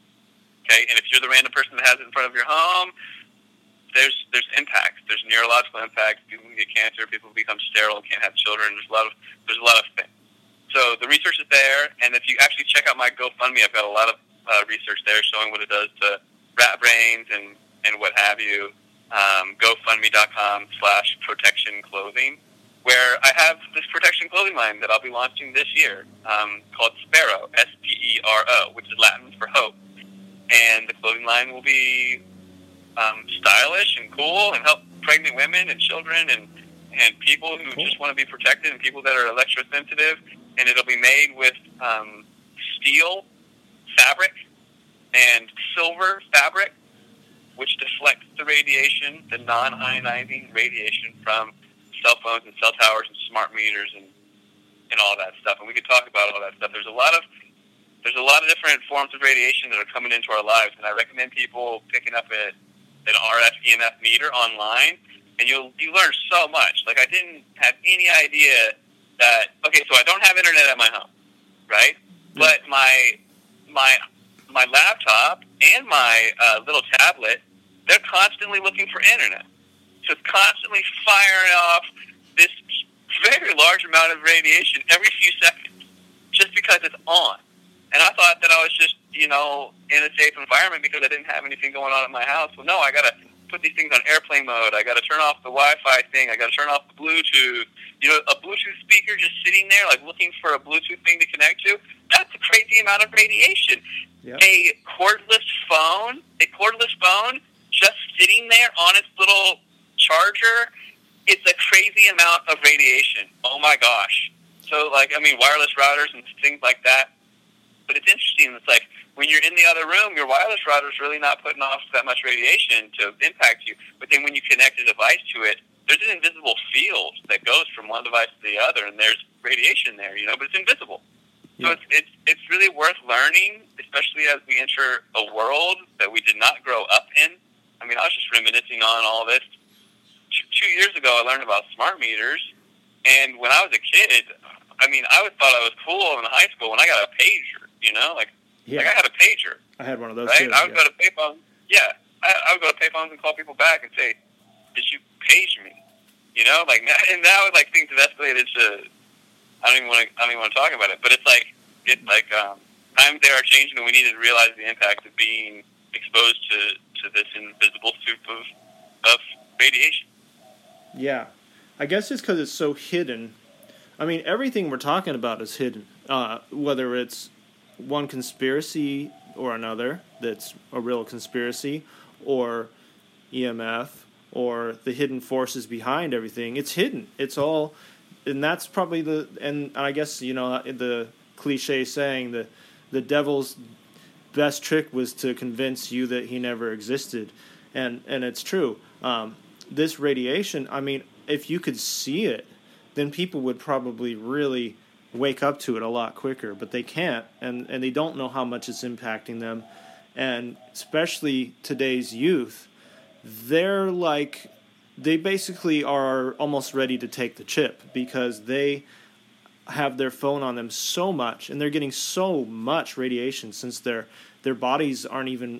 Okay, and if you're the random person that has it in front of your home, there's there's impacts. There's neurological impacts. People can get cancer. People become sterile, can't have children. There's a lot of there's a lot of things. So the research is there, and if you actually check out my GoFundMe, I've got a lot of uh, research there showing what it does to rat brains and, and what have you. Um, GoFundMe.com slash protection clothing, where I have this protection clothing line that I'll be launching this year um, called Spero, S P E R O, which is Latin for hope. And the clothing line will be um, stylish and cool and help pregnant women and children and, and people who cool. just want to be protected and people that are electrosensitive. And it'll be made with um, steel fabric and silver fabric, which deflects the radiation, the non-ionizing radiation from cell phones and cell towers and smart meters and, and all that stuff. And we could talk about all that stuff. There's a lot of There's a lot of different forms of radiation that are coming into our lives, and I recommend people picking up a, an R F E M F meter online, and you'll you learn so much. Like, I didn't have any idea that, okay, so I don't have internet at my home, right? Mm-hmm. But my my my laptop and my uh, little tablet, they're constantly looking for internet. So it's constantly firing off this very large amount of radiation every few seconds just because it's on. And I thought that I was just, you know, in a safe environment because I didn't have anything going on at my house. Well, no, I got to put these things on airplane mode. I got to turn off the Wi-Fi thing. I got to turn off the Bluetooth. You know, a Bluetooth speaker just sitting there, like looking for a Bluetooth thing to connect to, that's a crazy amount of radiation. Yep. A cordless phone, a cordless phone just sitting there on its little charger, it's a crazy amount of radiation. Oh, my gosh. So, like, I mean, wireless routers and things like that. But it's interesting. It's like when you're in the other room, your wireless router is really not putting off that much radiation to impact you. But then when you connect a device to it, there's an invisible field that goes from one device to the other, and there's radiation there, you know, but it's invisible. So it's, it's it's really worth learning, especially as we enter a world that we did not grow up in. I mean, I was just reminiscing on all this. Two years ago, I learned about smart meters, and when I was a kid, I mean, I always thought I was cool in high school when I got a pager, you know? Like,
Yeah.
like I had a pager.
I had one of those
right?
too.
I would
yeah.
go to payphones. Yeah, I, I would go to payphones and call people back and say, "Did you page me?" You know, like, and now like things have escalated to I don't even want to. I don't even want to talk about it. But it's like it's like um, times they are changing, and we need to realize the impact of being exposed to, to this invisible soup of of radiation.
Yeah, I guess it's because it's so hidden. I mean, everything we're talking about is hidden. Uh, whether it's one conspiracy or another that's a real conspiracy, or E M F, or the hidden forces behind everything. It's hidden. It's all, and that's probably the, and I guess, you know, the cliche saying that the devil's best trick was to convince you that he never existed. And, and it's true. Um, this radiation, I mean, if you could see it, then people would probably really wake up to it a lot quicker, but they can't, and, and they don't know how much it's impacting them. And especially today's youth, they're like, they basically are almost ready to take the chip because they have their phone on them so much, and they're getting so much radiation since their their bodies aren't even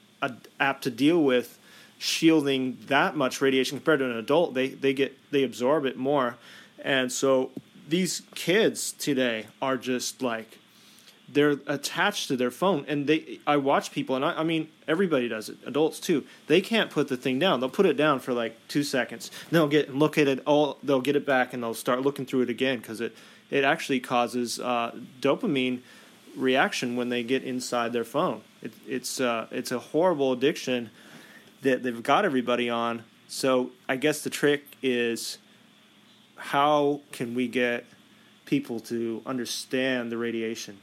apt to deal with shielding that much radiation compared to an adult. They they get they absorb it more, and so these kids today are just like, they're attached to their phone, and they. I watch people, and I, I mean, everybody does it, adults too. They can't put the thing down. They'll put it down for like two seconds. Then they'll get look at it all. They'll get it back, and they'll start looking through it again because it it actually causes uh, dopamine reaction when they get inside their phone. It, it's uh, it's a horrible addiction that they've got everybody on. So I guess the trick is, how can we get people to understand the radiation?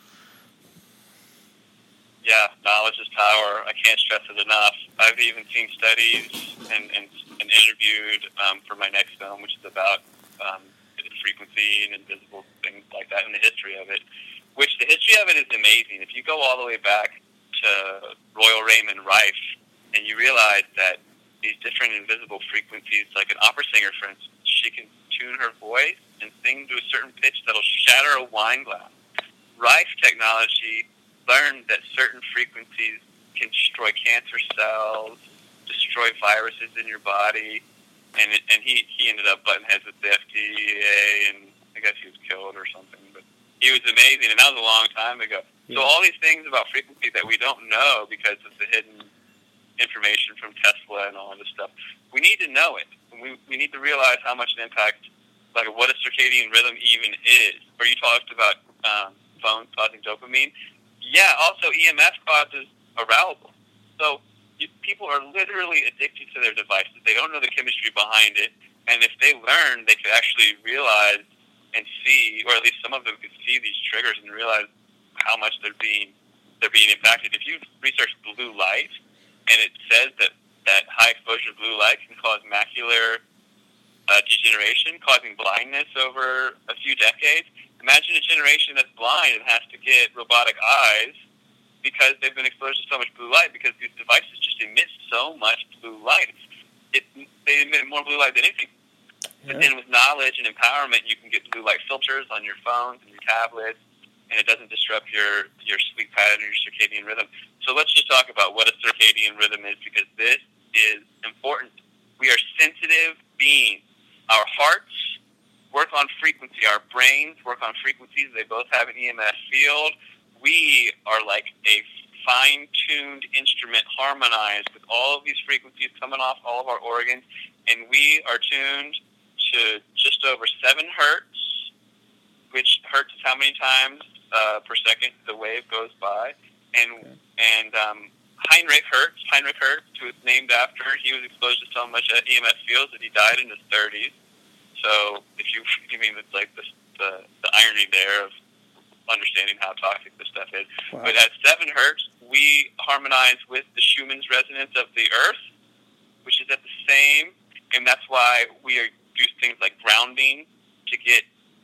Yeah, knowledge is power. I can't stress it enough. I've even seen studies and, and, and interviewed um, for my next film, which is about um, frequency and invisible things like that, and the history of it, which the history of it is amazing. If you go all the way back to Royal Raymond Rife, and you realize that these different invisible frequencies, like an opera singer, for instance, she can tune her voice and sing to a certain pitch that'll shatter a wine glass. Rife technology learned that certain frequencies can destroy cancer cells, destroy viruses in your body, and it, and he, he ended up butting heads with the F D A, and I guess he was killed or something, but he was amazing, and that was a long time ago. Yeah. So all these things about frequency that we don't know because of the hidden information from Tesla and all of this stuff, we need to know it. We, we need to realize how much an impact, like what a circadian rhythm even is. Or you talked about um, phones causing dopamine. Yeah, also E M F causes arousal. So you, people are literally addicted to their devices. They don't know the chemistry behind it. And if they learn, they could actually realize and see, or at least some of them could see these triggers and realize how much they're being they're being impacted. If you research blue light, and it says that, that high exposure blue light can cause macular uh, degeneration, causing blindness over a few decades. Imagine a generation that's blind and has to get robotic eyes because they've been exposed to so much blue light, because these devices just emit so much blue light. It, they emit more blue light than anything. Yeah. But then with knowledge and empowerment, you can get blue light filters on your phones and your tablets, and it doesn't disrupt your, your sleep pattern or your circadian rhythm. So let's just talk about what a circadian rhythm is, because this is important. We are sensitive beings. Our hearts work on frequency. Our brains work on frequencies. They both have an E M F field. We are like a fine-tuned instrument, harmonized with all of these frequencies coming off all of our organs, and we are tuned to just over seven hertz, which hertz is how many times uh, per second the wave goes by, and okay. and um, Heinrich Hertz, Heinrich Hertz, who was named after, he was exposed to so much E M F fields that he died in his thirties. So if you, I mean, it's like the, the the irony there of understanding how toxic this stuff is.
Wow.
But at seven hertz, we harmonize with the Schumann's resonance of the Earth, which is at the same, and that's why we are, do things like grounding to get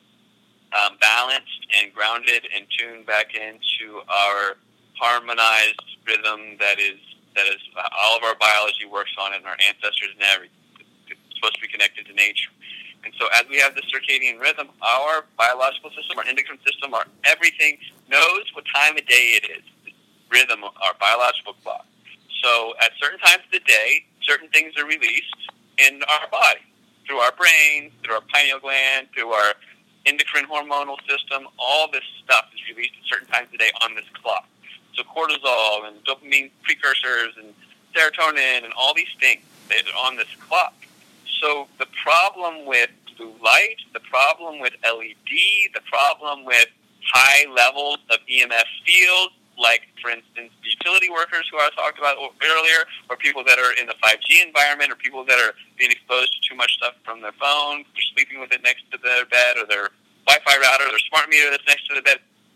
um, balanced and grounded and tuned back into our harmonized rhythm that is that is uh, all of our biology works on it, and our ancestors and everything. It's supposed to be connected to nature. And so as we have the circadian rhythm, our biological system, our endocrine system, our everything knows what time of day it is. The rhythm, our biological clock. So at certain times of the day, certain things are released in our body, through our brain, through our pineal gland, through our endocrine hormonal system. All this stuff is released at certain times of the day on this clock. So cortisol and dopamine precursors and serotonin and all these things that are on this clock. So the problem with blue light, the problem with L E D, the problem with high levels of E M F fields, like, for instance, the utility workers who I talked about earlier, or people that are in the five G environment, or people that are being exposed to too much stuff from their phone, they're sleeping with it next to their bed, or their Wi-Fi router, their smart meter that's next to the bed.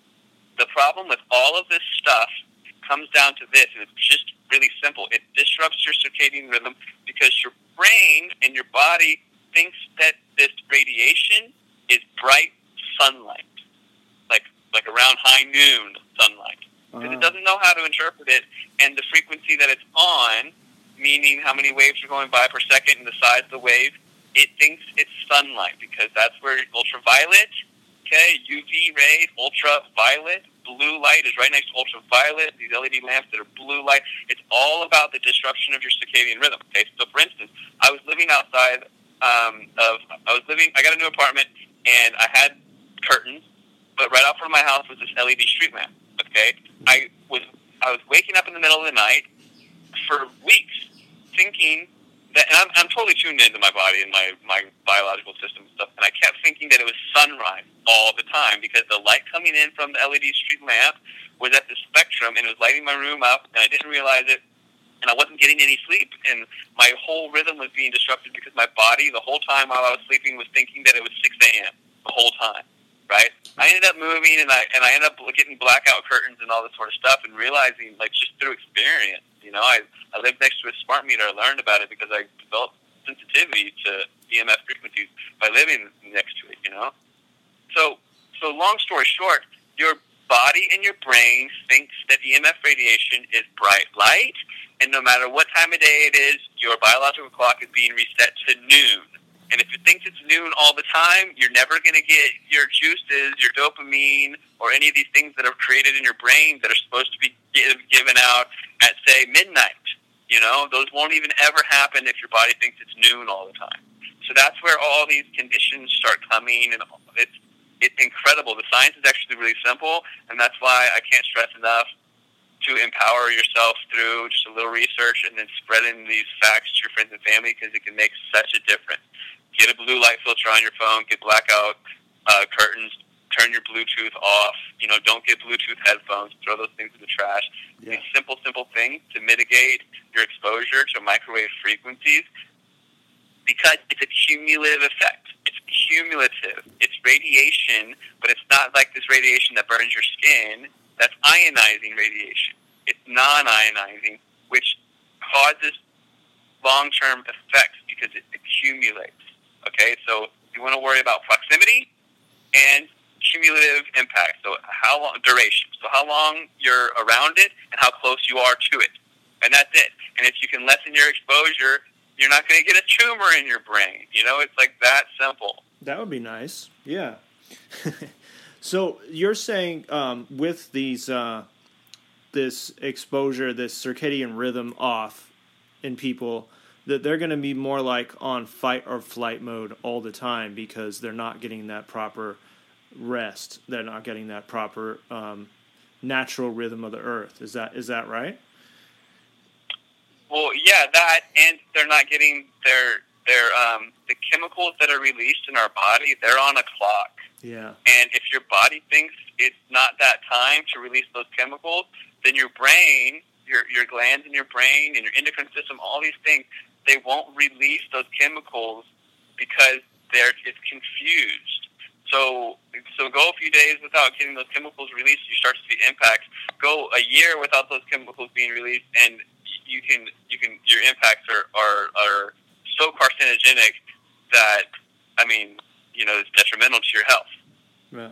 The problem with all of this stuff comes down to this, and it's just really simple. It disrupts your circadian rhythm because your brain and your body thinks that this radiation is bright sunlight, like like around high noon sunlight. Because
Uh-huh.
it doesn't know how to interpret it, and the frequency that it's on, meaning how many waves are going by per second and the size of the wave, it thinks it's sunlight because that's where ultraviolet, okay, U V rays, ultraviolet, blue light is right next to ultraviolet, these L E D lamps that are blue light. It's all about the disruption of your circadian rhythm, okay? So, for instance, I was living outside um, of, I was living, I got a new apartment, and I had curtains, but right out front of my house was this L E D street lamp, okay? I was, I was waking up in the middle of the night for weeks thinking that, and I'm, I'm totally tuned into my body and my, my biological system and stuff, and I kept thinking that it was sunrise all the time because the light coming in from the L E D street lamp was at the spectrum, and it was lighting my room up, and I didn't realize it, and I wasn't getting any sleep, and my whole rhythm was being disrupted because my body, the whole time while I was sleeping, was thinking that it was six a.m. the whole time, right? I ended up moving, and I and I ended up getting blackout curtains and all this sort of stuff, and realizing, like, just through experience, you know, I, I lived next to a smart meter. I learned about it because I developed sensitivity to E M F frequencies by living next to it, you know? So, so long story short, your body and your brain thinks that E M F radiation is bright light, and no matter what time of day it is, your biological clock is being reset to noon. And if it thinks it's noon all the time, you're never going to get your juices, your dopamine, or any of these things that are created in your brain that are supposed to be give, given out at, say, midnight. You know, those won't even ever happen if your body thinks it's noon all the time. So that's where all these conditions start coming, and it's it's incredible. The science is actually really simple, and that's why I can't stress enough to empower yourself through just a little research and then spreading these facts to your friends and family, because it can make such a difference. Get a blue light filter on your phone, get blackout uh, curtains, turn your Bluetooth off, you know, don't get Bluetooth headphones, throw those things in the trash.
Yeah.
These simple, simple things to mitigate your exposure to microwave frequencies, because it's a cumulative effect. It's cumulative. It's radiation, but it's not like this radiation that burns your skin. That's ionizing radiation. It's non-ionizing, which causes long-term effects because it accumulates. Okay, so you want to worry about proximity and cumulative impact. So how long, duration. So how long you're around it and how close you are to it. And that's it. And if you can lessen your exposure, you're not going to get a tumor in your brain. You know, it's like that simple.
That would be nice. Yeah. So you're saying um, with these uh, this exposure, this circadian rhythm off in people, that they're going to be more like on fight or flight mode all the time because they're not getting that proper rest. They're not getting that proper um, natural rhythm of the earth. Is that is that right?
Well, yeah, that, and they're not getting their their um, the chemicals that are released in our body. They're on a clock.
Yeah.
And if your body thinks it's not that time to release those chemicals, then your brain, your your glands in your brain and your endocrine system, all these things, they won't release those chemicals because they're it's confused. So, so go a few days without getting those chemicals released, you start to see impacts. Go a year without those chemicals being released, and you can, you can, your impacts are, are, are so carcinogenic that, I mean, you know, it's detrimental to your health.
Yeah.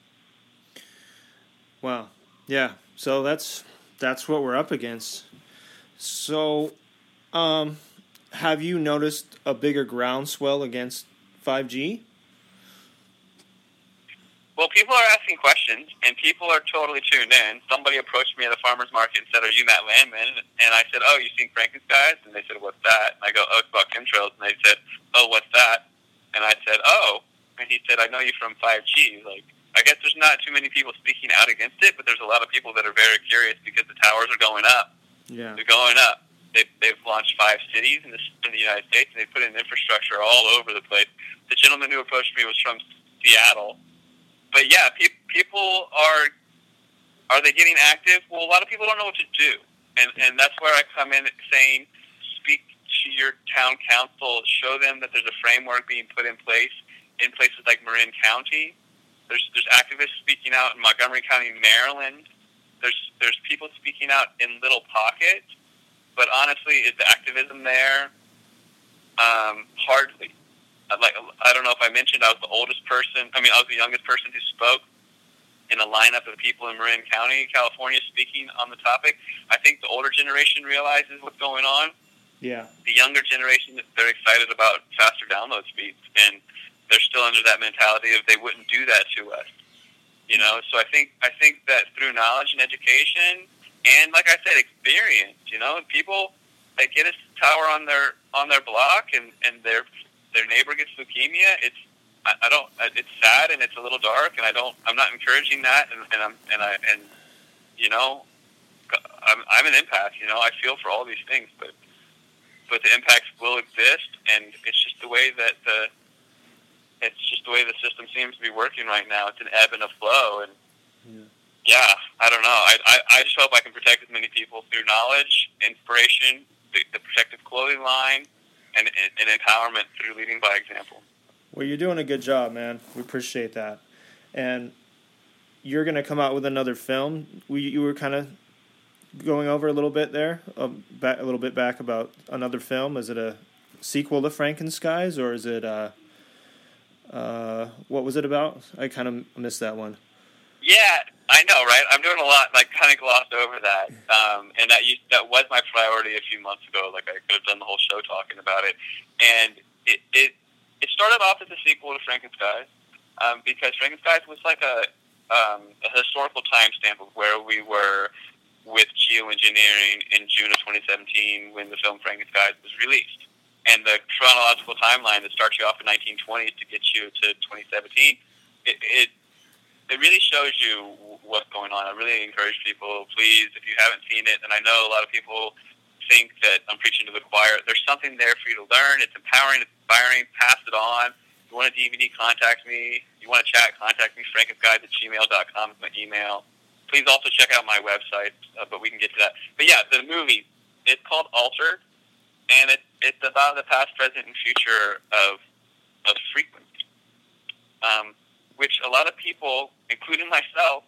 Wow. Yeah. So that's that's what we're up against. So, um, have you noticed a bigger groundswell against five G?
Well, people are asking questions, and people are totally tuned in. Somebody approached me at a farmer's market and said, "Are you Matt Landman?" And I said, "Oh, you seen Frankenskies?" And they said, "What's that?" And I go, "Oh, it's about chemtrails." And they said, "Oh, what's that?" And I said, "Oh." And he said, "I know you from five G." Like, I guess there's not too many people speaking out against it, but there's a lot of people that are very curious because the towers are going up.
Yeah.
They're going up. They've, they've launched five cities in the, in the United States, and they put in infrastructure all over the place. The gentleman who approached me was from Seattle. But yeah, pe- people are, are they getting active? Well, a lot of people don't know what to do. And, and that's where I come in saying, speak to your town council, show them that there's a framework being put in place in places like Marin County. There's there's activists speaking out in Montgomery County, Maryland. There's there's people speaking out in little pockets. But honestly, is the activism there? Um, hardly. Like, I don't know if I mentioned I was the oldest person. I mean, I was the youngest person who spoke in a lineup of people in Marin County, California, speaking on the topic. I think the older generation realizes what's going on.
Yeah.
The younger generation, they're excited about faster download speeds, and they're still under that mentality of they wouldn't do that to us. You know, so I think I think that through knowledge and education, and like I said, experience. You know, people that get a tower on their on their block, and and their their neighbor gets leukemia. It's I, I don't. It's sad and it's a little dark, and I don't. I'm not encouraging that, and, and I'm and I and you know, I'm I'm an empath. You know, I feel for all these things, but but the impacts will exist, and it's just the way that the it's just the way the system seems to be working right now. It's an ebb and a flow, and yeah, yeah I don't know. I, I I just hope I can protect as many people through knowledge, inspiration, the, the protective clothing line, and, and and empowerment through leading by example.
Well, you're doing a good job, man. We appreciate that. And you're going to come out with another film. We, you were kind of going over a little bit there, a, back, a little bit back about another film. Is it a sequel to Frankenskies, or is it, uh, uh, what was it about? I kind of missed that one.
Yeah, I know, right? I'm doing a lot, like, kind of glossed over that. Um, and that used, that was my priority a few months ago. Like, I could have done the whole show talking about it. And it, it, It started off as a sequel to Frankenskies, um, because Frankenskies was like a, um, a historical timestamp of where we were with geoengineering in June of twenty seventeen when the film Frankenskies was released. And the chronological timeline that starts you off in nineteen twenty to get you to twenty seventeen, it, it it really shows you what's going on. I really encourage people, please, if you haven't seen it, and I know a lot of people think that I'm preaching to the choir, there's something there for you to learn. It's empowering, it's inspiring. Pass it on. If you want a D V D, contact me. If you want to chat, contact me. frankenskies at gmail dot com is my email. Please also check out my website, uh, but we can get to that. But yeah, the movie, it's called Altered, and it, it's about the past, present, and future of of frequency, um, which a lot of people, including myself,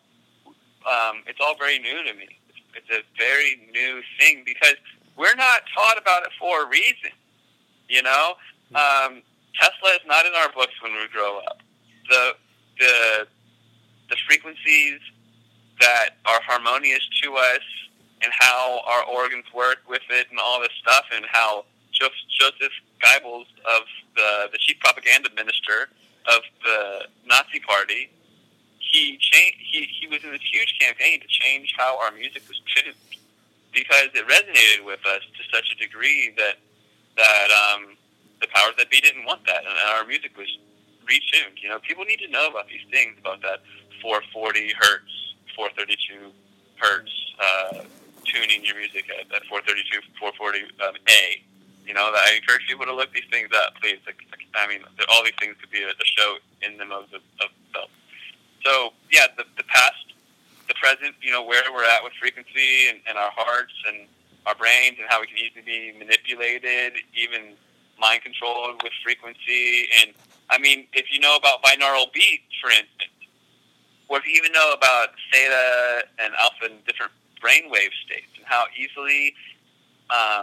um, it's all very new to me. It's, it's a very new thing because we're not taught about it for a reason. You know, um, Tesla is not in our books when we grow up. The the the frequencies that are harmonious to us, and how our organs work with it, and all this stuff, and how Joseph Goebbels, of the the chief propaganda minister of the Nazi Party, he changed. He he was in this huge campaign to change how our music was tuned, because it resonated with us to such a degree that that um, the powers that be didn't want that, and our music was retuned. You know, people need to know about these things, about that four forty hertz, four thirty-two hertz uh, tuning your music at, at four thirty-two, four forty um, A. You know, I encourage people to look these things up, please. Like, I mean, all these things could be a, a show in them of, of, of themselves. So, yeah, the, the past, the present, you know, where we're at with frequency, and, and our hearts and our brains, and how we can easily be manipulated, even mind controlled with frequency, and I mean, if you know about binaural beats, for instance, or if you even know about theta and alpha and different brainwave states and how easily um,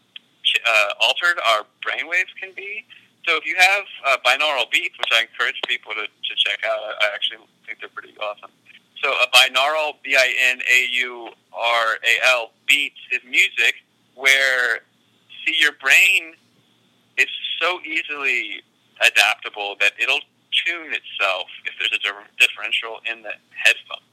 uh, altered our brainwaves can be. So if you have uh, binaural beats, which I encourage people to, to check out, I, I actually think they're pretty awesome. So a binaural, B I N A U R A L, beats is music where, see, your brain is so easily adaptable that it'll tune itself if there's a differential in the headphone.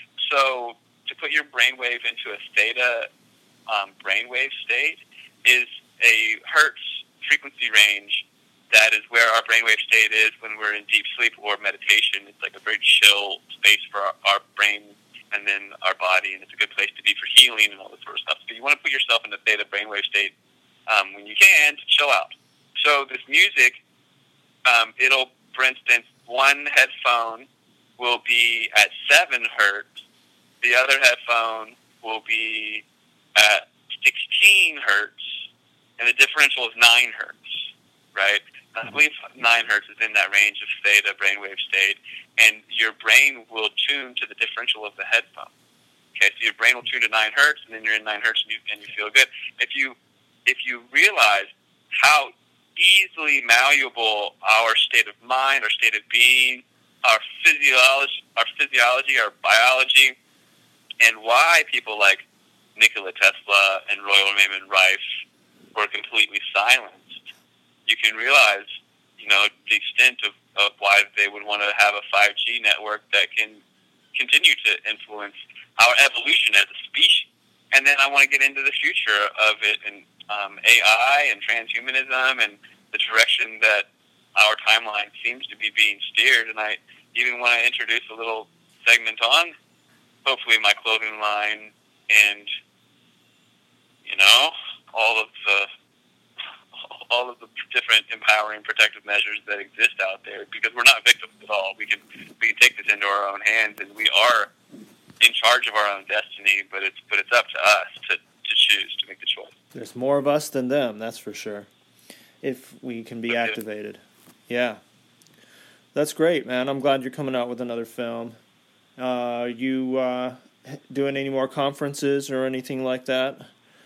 So to put your brainwave into a theta um, brainwave state is a hertz frequency range. That is where our brainwave state is when we're in deep sleep or meditation. It's like a very chill space for our, our brain and then our body, and it's a good place to be for healing and all this sort of stuff. So you want to put yourself in a theta brainwave state um, when you can to chill out. So this music, um, it'll, for instance, one headphone will be at seven hertz, the other headphone will be at sixteen hertz, and the differential is nine hertz, right? I believe nine hertz is in that range of theta brainwave state, and your brain will tune to the differential of the headphone. Okay, so your brain will tune to nine hertz, and then you're in nine hertz, and you, and you feel good. If you if you realize how easily malleable our state of mind, our state of being, our physiology, our physiology, our biology, and why people like Nikola Tesla and Royal Raymond Rife were completely silenced, you can realize, you know, the extent of, of why they would want to have a five G network that can continue to influence our evolution as a species. And then I want to get into the future of it and um, A I and transhumanism and the direction that our timeline seems to be being steered. And I even want to introduce a little segment on, hopefully, my clothing line and, you know, all of the all of the different empowering protective measures that exist out there, because we're not victims at all. We can we can take this into our own hands, and we are in charge of our own destiny. But it's but it's up to us to, to choose, to make the choice.
There's more of us than them, that's for sure. If we can be activated, yeah, that's great, man. I'm glad you're coming out with another film. Uh, you uh, doing any more conferences or anything like that?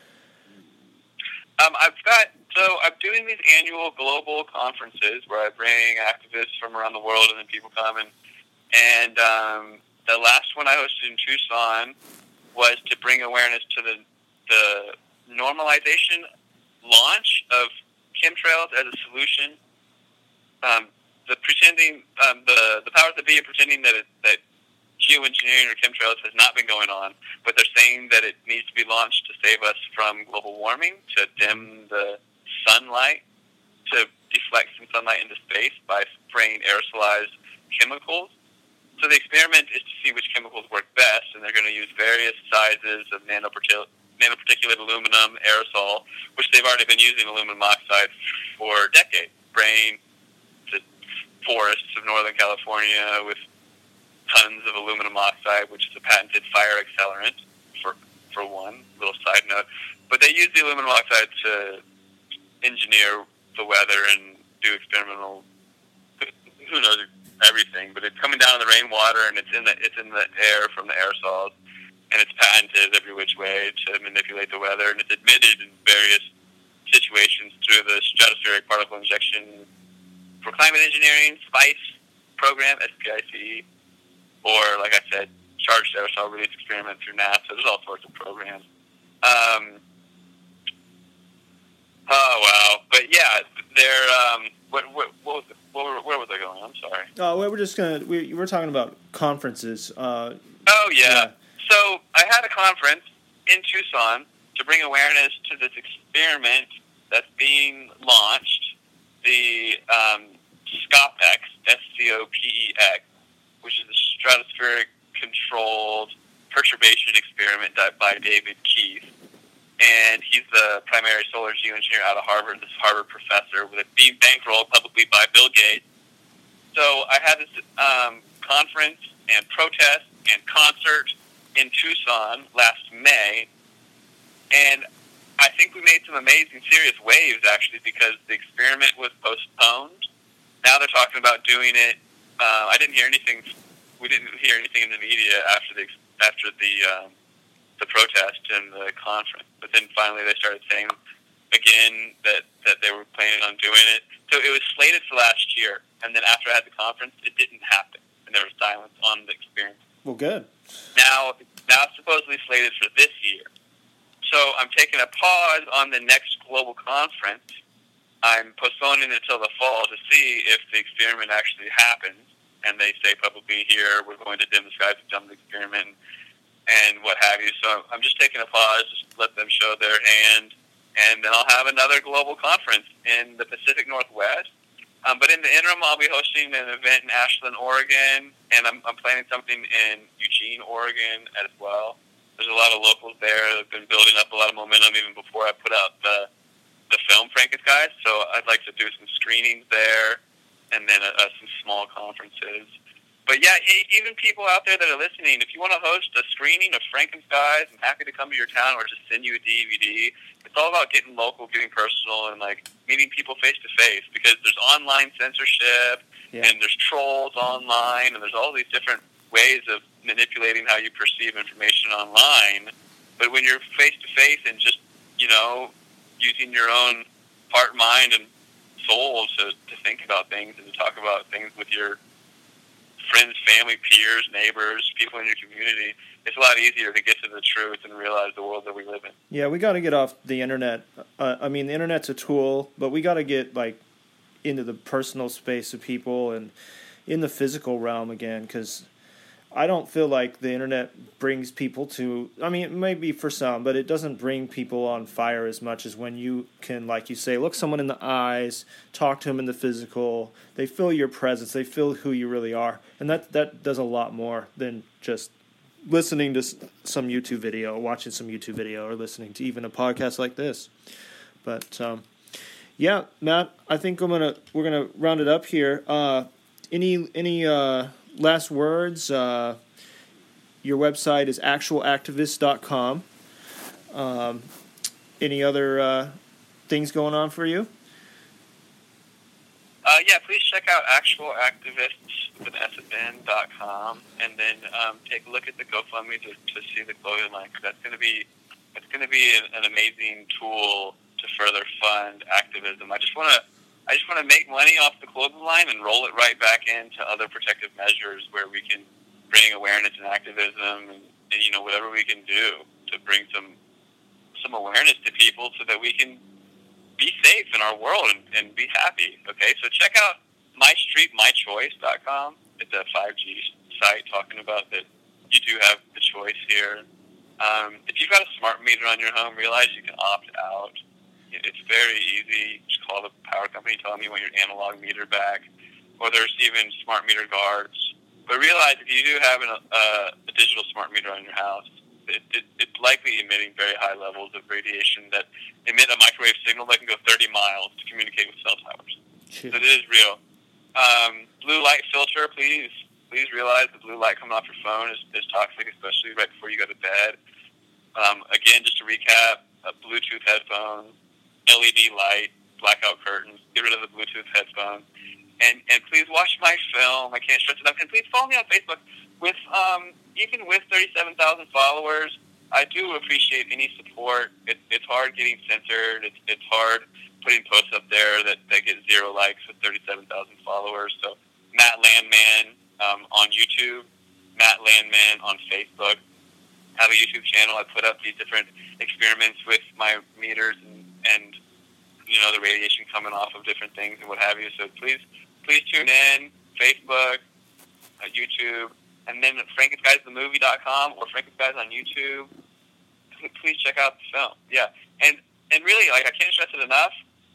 Um, I've got. So I'm doing these annual global conferences where I bring activists from around the world, and then people come. And, and um, the last one I hosted in Tucson was to bring awareness to the, the normalization launch of chemtrails as a solution. Um, the pretending, um, the the powers that be are pretending that it, that geoengineering or chemtrails has not been going on, but they're saying that it needs to be launched to save us from global warming, to dim the sunlight, to deflect some sunlight into space by spraying aerosolized chemicals. So the experiment is to see which chemicals work best, and they're going to use various sizes of nanopartic- nanoparticulate aluminum aerosol, which they've already been using aluminum oxide for decades, spraying the forests of Northern California with tons of aluminum oxide, which is a patented fire accelerant, for for one little side note. But they use the aluminum oxide to engineer the weather and do experimental, who knows everything, but it's coming down in the rainwater, and it's in the it's in the air from the aerosols, and it's patented every which way to manipulate the weather, and it's admitted in various situations through the stratospheric particle injection for climate engineering SPICE program, S P I C E, or, like I said, charged aerosol release experiment through NASA. There's all sorts of programs. Um, oh wow! But yeah, they're um, what what what was it? What were, where was I going? I'm sorry.
Oh, we we're just gonna we we're talking about conferences. Uh,
oh yeah.
yeah.
So I had a conference in Tucson to bring awareness to this experiment that's being launched, the um, SCOPEX, S C O P E X, which is a stratospheric controlled perturbation experiment by David Keith. And he's the primary solar geoengineer out of Harvard, this Harvard professor, with it being bankrolled publicly by Bill Gates. So I had this um, conference and protest and concert in Tucson last May, and I think we made some amazing, serious waves, actually, because the experiment was postponed. now they're talking about doing it. Uh, I didn't hear anything. We didn't hear anything in the media after the after the um, the protest and the conference. But then finally they started saying again that, that they were planning on doing it. So it was slated for last year, and then after I had the conference, it didn't happen, and there was silence on the experience.
Well, good.
Now, now it's supposedly slated for this year. So I'm taking a pause on the next global conference. I'm postponing it until the fall to see if the experiment actually happens, and they say publicly here, we're going to dim the skies to dumb the experiment, and what have you. So I'm just taking a pause, just let them show their hand, and then I'll have another global conference in the Pacific Northwest. Um, but in the interim, I'll be hosting an event in Ashland, Oregon, and I'm, I'm planning something in Eugene, Oregon as well. There's a lot of locals there that have been building up a lot of momentum even before I put out the the film Frankenskies. So I'd like to do some screenings there, and then uh, some small conferences. But yeah, even people out there that are listening, if you want to host a screening of Frankenskies, I'm happy to come to your town or just send you a D V D. It's all about getting local, getting personal, and like meeting people face to face, because there's online censorship, yeah. and there's trolls online, and there's all these different ways of manipulating how you perceive information online. But when you're face to face and just, you know, using your own heart, mind, and soul to, to think about things and to talk about things with your friends, family, peers, neighbors, people in your community, it's a lot easier to get to the truth and realize the world that we live in.
Yeah, we got to get off the internet. Uh, I mean, the internet's a tool, but we got to get like into the personal space of people and in the physical realm again, because I don't feel like the internet brings people to, I mean, it may be for some, but it doesn't bring people on fire as much as when you can, like you say, look someone in the eyes, talk to them in the physical, they feel your presence, they feel who you really are. And that, that does a lot more than just listening to some YouTube video, watching some YouTube video, or listening to even a podcast like this. But, um, yeah, Matt, I think I'm gonna, we're going to round it up here. Uh, any, any, uh, last words? Uh, your website is actual activist dot com. Um, any other uh, things going on for you?
Uh, yeah, please check out actual activists with S at the end dot com, and then um, take a look at the GoFundMe to, to see the clothing line. Cause that's going to be it's going to be an, an amazing tool to further fund activism. I just want to. I just want to make money off the clothing line and roll it right back into other protective measures where we can bring awareness and activism and, and you know, whatever we can do to bring some some awareness to people so that we can be safe in our world and, and be happy, okay? So check out my street my choice dot com. It's a five G site talking about that you do have the choice here. Um, if you've got a smart meter on your home, realize you can opt out. It's very easy. Just call the power company, tell them you want your analog meter back, or there's even smart meter guards. But realize if you do have an, uh, a digital smart meter on your house, it, it, it's likely emitting very high levels of radiation that emit a microwave signal that can go thirty miles to communicate with cell towers. Sure. So it is real. Um, blue light filter, please. Please realize the blue light coming off your phone is, is toxic, especially right before you go to bed. Um, again, just to recap, uh, Bluetooth headphones, L E D light, blackout curtains, get rid of the Bluetooth headphones, and and please watch my film. I can't stress it enough. And please follow me on Facebook. With um, even with thirty-seven thousand followers, I do appreciate any support. It, it's hard getting censored. It's it's hard putting posts up there that, that get zero likes with thirty-seven thousand followers. So Matt Landman um, on YouTube, Matt Landman on Facebook. I have a YouTube channel. I put up these different experiments with my meters and and, you know, the radiation coming off of different things and what have you. So please, please tune in, Facebook, uh, YouTube, and then Frankenskies the movie dot com or Frankenskies on YouTube. Please check out the film. Yeah. And, and really, like, I can't stress it enough,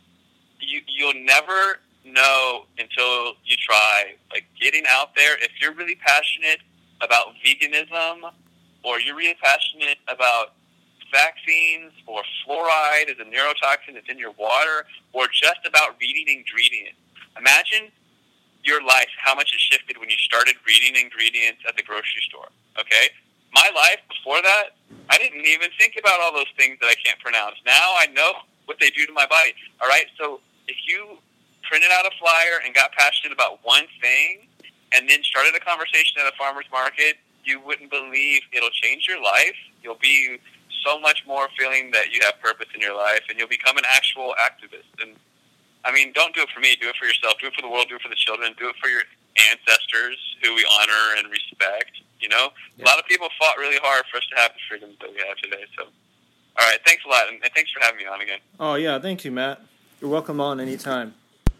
you, you'll never know until you try. Like, getting out there, if you're really passionate about veganism or you're really passionate about vaccines or fluoride is a neurotoxin that's in your water, or just about reading ingredients. Imagine your life, how much it shifted when you started reading ingredients at the grocery store, okay? My life before that, I didn't even think about all those things that I can't pronounce. Now I know what they do to my body, all right? So if you printed out a flyer and got passionate about one thing and then started a conversation at a farmer's market, you wouldn't believe it'll change your life. You'll be so much more feeling that you have purpose in your life, and you'll become an actual activist. And, I mean, don't do it for me. Do it for yourself. Do it for the world. Do it for the children. Do it for your ancestors who we honor and respect. You know, yeah. A lot of people fought really hard for us to have the freedoms that we have today. So, all right, thanks a lot, and thanks for having me on again.
Oh, yeah, thank you, Matt. You're welcome on anytime.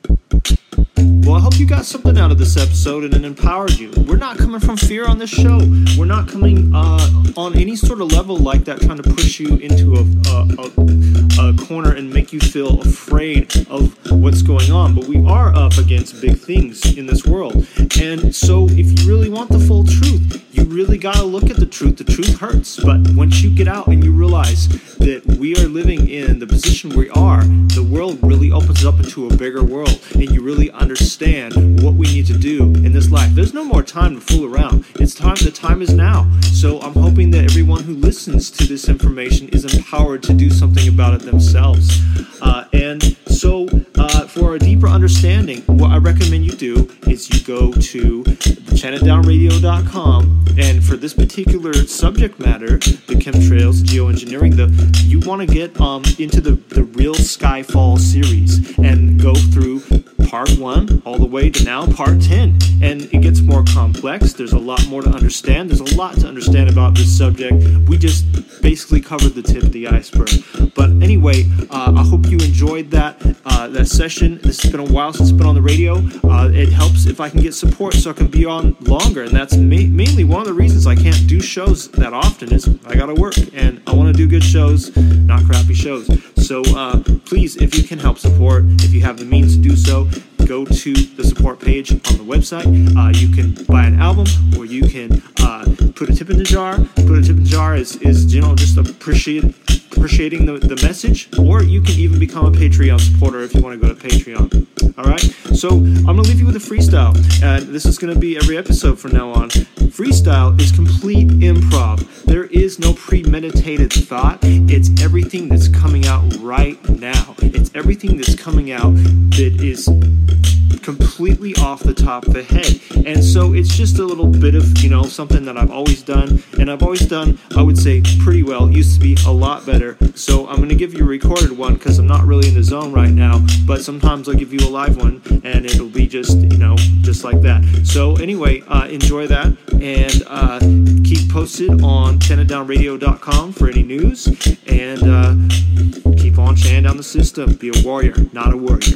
Well, I hope you got something out of this episode and it empowered you. We're not coming from fear on this show. We're not coming uh, on any sort of level like that trying to push you into a, a, a, a corner and make you feel afraid of what's going on. But we are up against big things in this world. And so if you really want the full truth, you really got to look at the truth. The truth hurts. But once you get out and you realize that we are living in the position we are, the world really opens up into a bigger world, and you really understand what we need to do in this life. There's no more time to fool around. It's time. The time is now. So I'm hoping that everyone who listens to this information is empowered to do something about it themselves. Uh, and so uh, for a deeper understanding, what I recommend you do is you go to chant it down radio dot com, and for this particular subject matter, the chemtrails, geoengineering, the you want to get um, into the, the real Skyfall series and go through part one all the way to now part ten, and it gets more complex. There's a lot more to understand. There's a lot to understand about this subject. We just basically covered the tip of the iceberg. But anyway, uh, I hope you enjoyed that uh, that session. This has been a while since it's been on the radio. Uh, it helps if I can get support so I can be on longer, and that's ma- mainly one of the reasons I can't do shows that often is I gotta work, and I want to do good shows, not crappy shows. So uh, please, if you can help support, if you have the means to do so, go to the support page on the website. Uh, you can buy an album, or you can uh, put a tip in the jar. Put a tip in the jar is, is you know, just appreciate, appreciating the, the message, or you can even become a Patreon supporter if you want to go to Patreon. All right? So I'm going to leave you with a freestyle, and this is going to be every episode from now on. Freestyle is complete improv. There is no premeditated thought. It's everything that's coming out right now. It's everything that's coming out that is completely off the top of the head. And so it's just a little bit of, you know, something that I've always done, and I've always done, I would say, pretty well. It used to be a lot better. So I'm going to give you a recorded one because I'm not really in the zone right now, but sometimes I'll give you a live one, and it'll be just, you know, just like that. So anyway, uh, enjoy that, and uh, keep posted on chant it down radio dot com for any news, and uh, keep on chanting down the system. Be a warrior, not a worrier.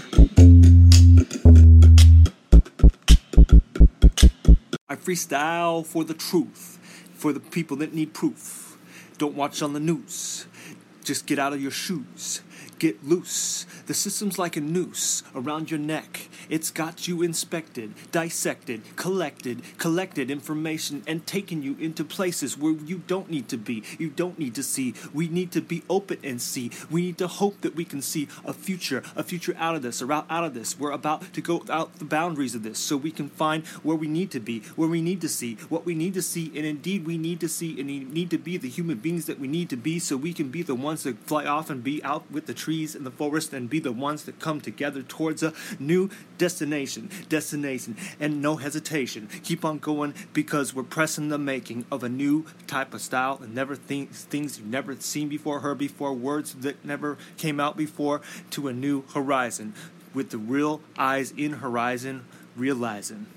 I freestyle for the truth, for the people that need proof. Don't watch on the news. Just get out of your shoes. Get loose. The system's like a noose around your neck. It's got you inspected, dissected, collected, collected information, and taken you into places where you don't need to be. You don't need to see. We need to be open and see. We need to hope that we can see a future, a future out of this, or out, out of this. We're about to go out the boundaries of this so we can find where we need to be, where we need to see, what we need to see, and indeed we need to see and we need to be the human beings that we need to be so we can be the ones that fly off and be out with the trees in the forest and be the ones that come together towards a new destination, destination, and no hesitation. Keep on going because we're pressing the making of a new type of style and never th- things you've never seen before, heard before, words that never came out before, to a new horizon with the real eyes in horizon realizing.